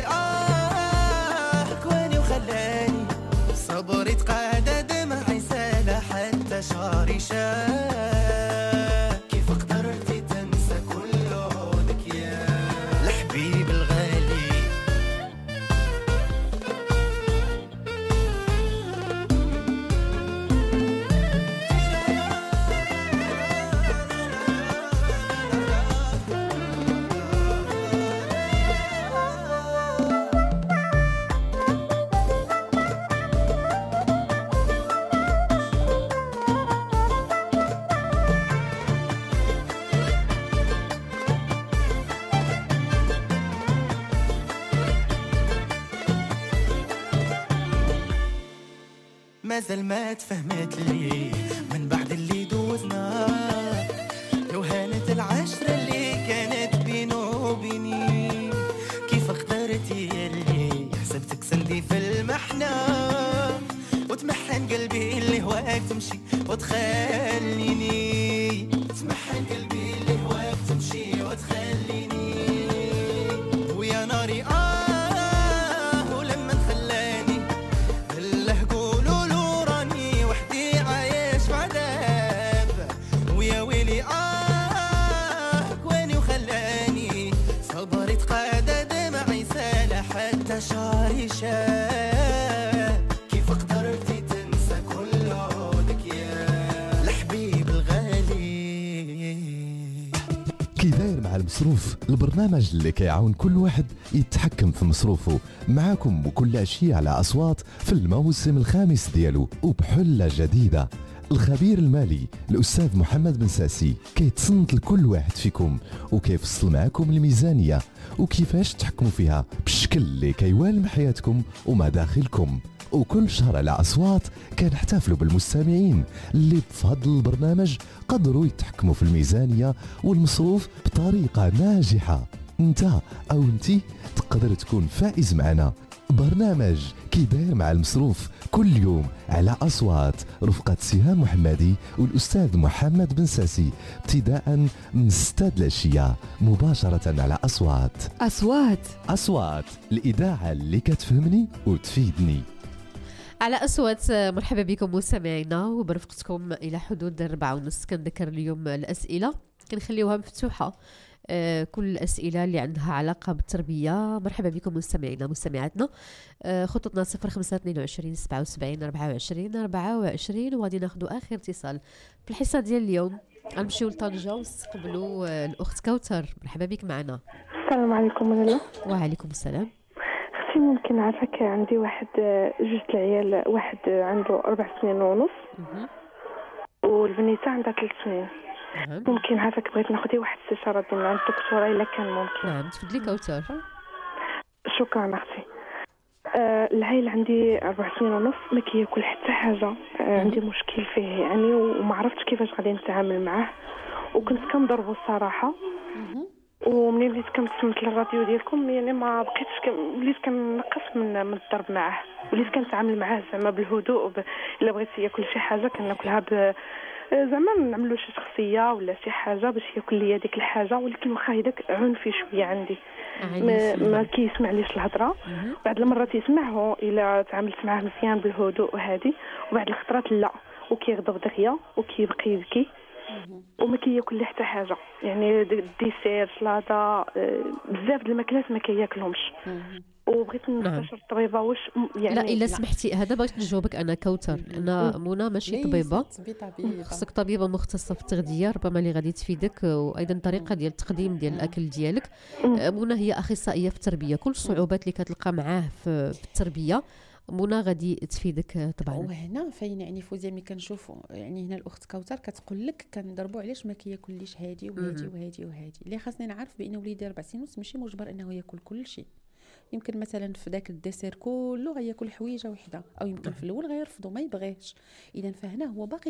كواني وخلاني صبري تقادى دمعي سال حتى شعري شاب، كيف قدرتي تنسى كل عودك يا الحبيب الغالي. مازال ما تفهمت لي قلبي اللي هواك تمشي وتخليني، تمحن قلبي اللي هواك تمشي وتخليني، ويا ناري ولما خلاني بالله قولوا له راني وحدي عايش في عذاب، ويا ويلي كواني وخلاني صبري تقادى دمعي سال حتى شعري شاب، كيف قدرتي تنسى كل عودك يا الحبيب الغالي. كي داير مع المصروف، البرنامج اللي كيعاون كل واحد يتحكم في مصروفه، معاكم وكل عشية على أصوات في الموسم الخامس ديالو وبحلة جديدة. الخبير المالي الأستاذ محمد بن ساسي كيتصنت لكل واحد فيكم وكيفصل معكم الميزانية وكيفاش تحكموا فيها بالشكل اللي كيوالم حياتكم ومداخلكم. وكل شهر على أصوات كنحتفلوا بالمستمعين اللي بفضل البرنامج قدروا يتحكموا في الميزانية والمصروف بطريقة ناجحة. انت أو انتي تقدر تكون فائز معنا. برنامج كي داير مع المصروف كل يوم على أصوات رفقة سهام محمدي والأستاذ محمد بن ساسي، ابتداء من 6 العشية مباشرة على أصوات الإذاعة اللي كتفهمني وتفيدني. على أصوات مرحبا بكم مستمعينا وبرفقتكم إلى حدود 4:30. كنذكر اليوم الأسئلة كنخليوها مفتوحة، كل الأسئلة اللي عندها علاقة بالتربية. مرحبا بكم مستمعينا مستمعاتنا. خطتنا 0522 77 24 24 وغادي ناخذوا آخر اتصال في الحصة ديال اليوم. غنمشيو لطنجة ونستقبلوا الأخت كوثر. مرحبا بك معنا. السلام عليكم منى. وعليكم السلام. اختي ممكن عافاك عندي واحد 2 العيال، واحد عنده 4 سنين ونص والبنيته عندها 3 سنين. ممكن عافاك بغيت ناخذ واحد الاستشاره ديال عند الدكتوره الا كان ممكن. نعم تفضلي كوثر. شكرا اختي. العيل عندي 4 سنين ونص ما كياكل حتى حاجه. عندي مشكل فيه يعني وما عرفتش كيفاش غادي نتعامل معاه، وكنت كنضربه الصراحه. ومنين بديت كنسمت للراديو ديالكم يعني ما بقيتش وليت كنقص من الضرب معاه، وليت كنتعامل معاه زعما بالهدوء. الا بغيت ياكل شي حاجه كناكلها زعما نعملوا شي شخصيه ولا شي حاجه باش ياكل ليا ديك الحاجه، ولكن واخا هذاك عنفي شويه عندي ما كيسمعليش الهضره. بعض المرات يسمعه الا تعاملت معاه مزيان بالهدوء وهذه، وبعض الخطرات لا وكيغضب دغيا وكيبقى يبكي وما كياكل لي حتى حاجه. يعني الديسير شلاضه بزاف د الماكلات ما كياكلهمش. وبغيت نستشير الطبيبه واش يعني لا الا سمحتي هذا بغيت نجاوبك انا كوثر. انا منى ماشي طبيبه، خصك طبيبه مختصه في التغذيه ربما اللي غادي تفيدك، وايضا طريقه ديال التقديم ديال الاكل ديالك. منى هي اخصائيه في التربيه، كل الصعوبات اللي كتلقى معاه في التربيه منى غادي تفيدك طبعا. وهنا فين يعني فوزي ملي كنشوفوا يعني هنا الاخت كوثر كتقول لك كنضربوا علاش ما كياكليش هادي وهادي وهادي وهادي. اللي خاصني نعرف بان وليدي 4 سنين ونص ماشي مجبر انه ياكل كل شيء. يمكن مثلا في ذاك الديسير كله غياكل حويجه وحده، او يمكن في الاول غيرفضوا ما يبغيش. اذا فهنا هو باقي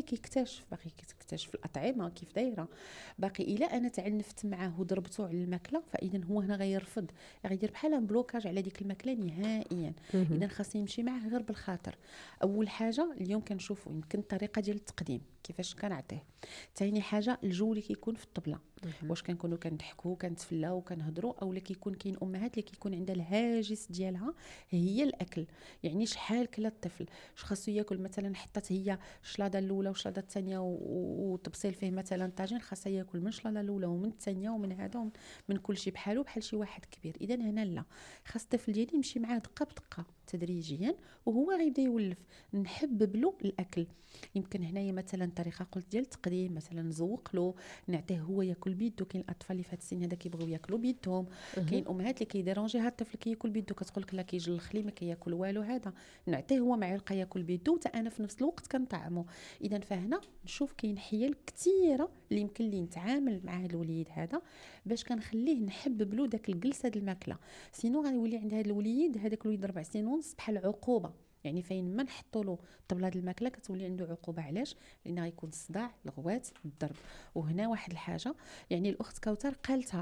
كيكتشف الاطعمه كيف دايره، باقي الى انا تعنفت معاه وضربته على الماكله فاذا هو هنا غيرفض، غيدير بحال بلوكاج على ديك الماكله نهائيا. اذا خاصني نمشي معاه غير بالخاطر. اول حاجه اليوم كنشوفوا يمكن الطريقه ديال التقديم كيفاش كنعطيه. ثاني حاجه الجو اللي كيكون في الطبله، واش كنكونوا كنضحكوا كنتفلاو كنهضروا، اولا كيكون كاين امهات اللي كيكون عندها الهاجس ديالها هي الاكل. يعني شحال كلا الطفل اش خاصو ياكل، مثلا حطات هي شلاضه الاولى وشلاضه الثانيه وتبصيل فيه مثلا طاجين، خاصها ياكل من شلاضه الاولى ومن الثانيه ومن هذا من كل شيء بحالو بحال شي واحد كبير. اذا هنا لا، خاص الطفل ديالي يمشي معاه دقه بدقه تدريجيا وهو غيبدا يولف. نحبب له الاكل. يمكن هنايا مثلا طريقه قلت ديال التقديم، مثلا نزوق له نعطيه هو ياكل بيدو. كاين الاطفال اللي في هذا السن هذا كيبغيو ياكلوا بيدهم. كاين امهات اللي كيديرونجيها الطفل كياكل بيدو، كتقول لك لا كيجي الخلي ما كياكل والو، هذا نعطيه هو معلقه ياكل بيدو حتى انا في نفس الوقت كنطعمه. اذا فهنا نشوف كاين حيل كثيره اللي يمكن لي نتعامل مع الوليد هذا باش كنخليه نحبب له داك الجلسه د الماكله. سينو غيولي عند هذا الوليد، هذاك الوليد 4 سنين ونص بحال عقوبه. يعني فين ما نحطوا له طبله د الماكله كتولي عنده عقوبه. علاش؟ لان غيكون الصداع الغوات الضرب. وهنا واحد الحاجه يعني الاخت كوثر قالتها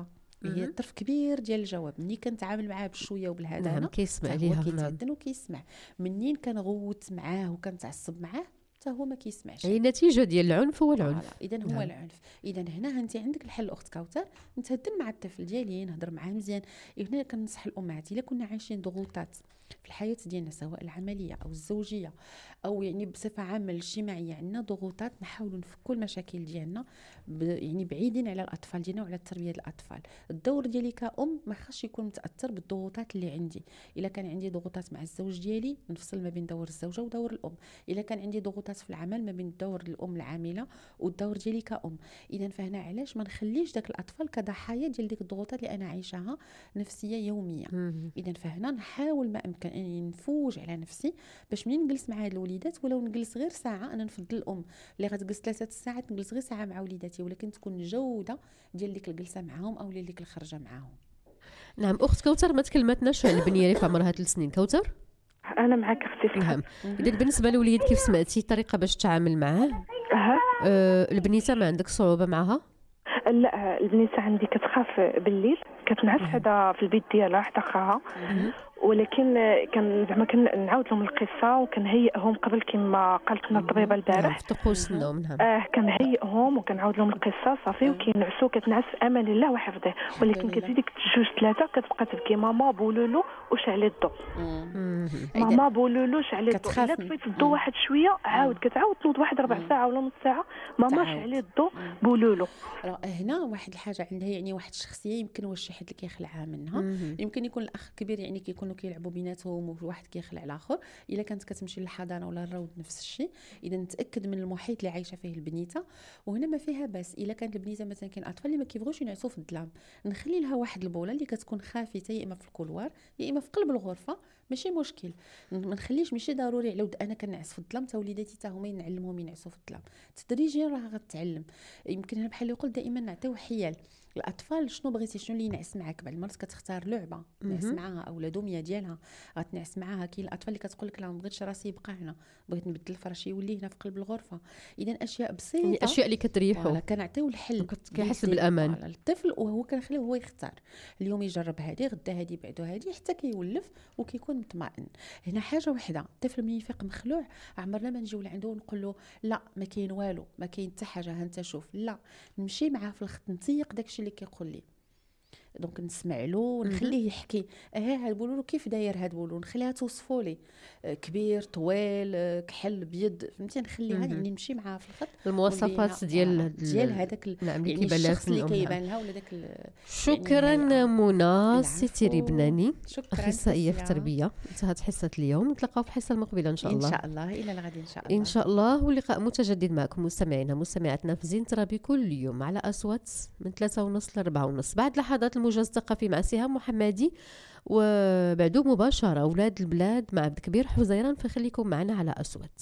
هي طرف كبير ديال الجواب. منين كنتعامل معاه بشويه وبالهدانه نعم كيسمع حتى ليها. هو كيتعدن وكيسمع. منين كنغوت معاه وكنتعصب معاه حتى هو ما كيسمعش. هي نتيجه ديال العنف هو العنف. اذا هو نعم. العنف. اذا هنا انت عندك الحل اخت كوثر، نتهدن مع الطفل ديالي، نهضر معاه مزيان. هنا كنصح الامهات الا كنا عايشين ضغوطات في الحياه ديالنا سواء العمليه او الزوجيه او يعني بصفه عامه الاجتماعيه، عندنا ضغوطات، نحاولوا نفكوا المشاكل ديالنا يعني بعيدين على الاطفال ديالنا وعلى تربيه الاطفال. الدور ديالي كأم ما خاصش يكون متاثر بالضغوطات اللي عندي. الا كان عندي ضغوطات مع الزوج ديالي نفصل ما بين دور الزوجه ودور الام. الا كان عندي ضغوطات في العمل ما بين دور الام العامله والدور ديالي كأم. اذا فهنا علاش ما نخليش داك الاطفال كضحايا ديال ديك الضغوطات اللي انا عايشاها نفسيه يوميه. اذا فهنا نحاول ما امكن اني نفوج على نفسي باش منين نجلس مع هاد الوليدات ولو نجلس غير ساعه. انا نفضل الام اللي غتجلس 3 ساعات نجلس غير ساعه مع وليداتي، ولكن تكون الجوده ديال ديك الجلسه معاهم او ديك الخرجه معاهم. نعم اخت كوثر ما تكلمتناش على البنيه اللي في عمرها 3 سنين. كوثر انا معك اختي. نعم. اذا بالنسبه للوليد كيف سمعتي الطريقه باش تتعامل معاه؟ البنيته ما عندك صعوبه معها؟ لا البنيته عندي كتخاف بالليل، كتنعس حدا في البيت ديالها حتى خاها، ولكن كان زعما كنعاود لهم القصه وكنهيئهم قبل كما قالت لنا الطبيبه البارح في طقوس النوم. نعم كنهيئهم وكنعاود لهم القصه صافي وكينعسوا كتنعس في امان الله وحفظه. ولكن كتزيد ديك 2-3 كتبقى تبكي ماما بولولو وشعلي الضو، ماما بولولو شعلي الضو. الا طفيت الضو واحد شويه عاود كتعاود تنوض واحد 4 ساعه ولا نص ساعه ماما شعلي الضو بولولو. هنا واحد الحاجه عندها يعني واحد الشخصيه يمكن واش شي حد اللي كيخلعها منها. يمكن يكون الاخ الكبير يعني كيكونوا كيلعبوا بيناتهم وواحد كيخلع الاخر. الا كانت كتمشي للحضانه ولا الروض نفس الشيء. اذا نتاكد من المحيط اللي عايشه فيه البنيته. وهنا ما فيها باس الا كانت البنيته مثلا كاين اطفال اللي ما كيبغوش ينعسوا في الظلام، نخلي لها واحد البوله اللي كتكون خافته يا اما في الكولوار يا اما في قلب الغرفه، ماشي مشكل. ما نخليش ماشي ضروري على ود انا كنعس في الظلام تا وليداتي تا هما نعلمهم ينعسوا في الظلام. تدريجيا راه غتعلم. يمكن انا بحال يقول دائما نعطيو حيل الاطفال. شنو بغيتي شنو اللي ينعس معاك؟ بعض المرات كتختار لعبه تنعس معاها او لا دوميه ديالها غتنعس معاها. كاين الاطفال اللي كتقول لك لا ما بغيتش راسي يبقى هنا، بغيت نبدل الفراش يولي هنا في قلب الغرفه. اذا اشياء بسيطه يعني اشياء اللي كتريحو كنعطيو الحل كيحس بالامان للطفل وهو كنخليه هو يختار. اليوم يجرب هذه غدا هذه بعدو هذه حتى كيولف وكيكون مطمئن. هنا حاجه وحده، الطفل ملي يفيق مخلوع عمرنا ما نجيو لعنده ونقول له لا ما كاين والو ما كاين حتى حاجه ها انت شوف. لا نمشي معاه في الخط نتيق داكشي اللي كيقول لي. دونك نسمع له ونخليه يحكي. هاد بولولو كيف داير هاد بولولو، نخليها توصفوا لي كبير طويل كحل بيض فهمتي. نخليها يعني نمشي معاها في الخط المواصفات ديال هذاك نعم يعني الشخص اللي كيبان لها ولا داك. شكرا يعني منى سيتي ربناني اخصائيه في التربيه. انتهت حصه اليوم، نتلاقاو في الحصه المقبله ان شاء الله. ان شاء الله الى الغد ان شاء الله. ان شاء الله. ولقاء متجدد معكم مستمعينا مستمعاتنا في زين ترابي كل يوم على أصوات من 3:30 ل 4:30 بعد لحظات الموجز الثقافي مع سهام محمدي، وبعده مباشره اولاد البلاد مع عبد الكبير حزيران. فخليكم معنا على أصوات.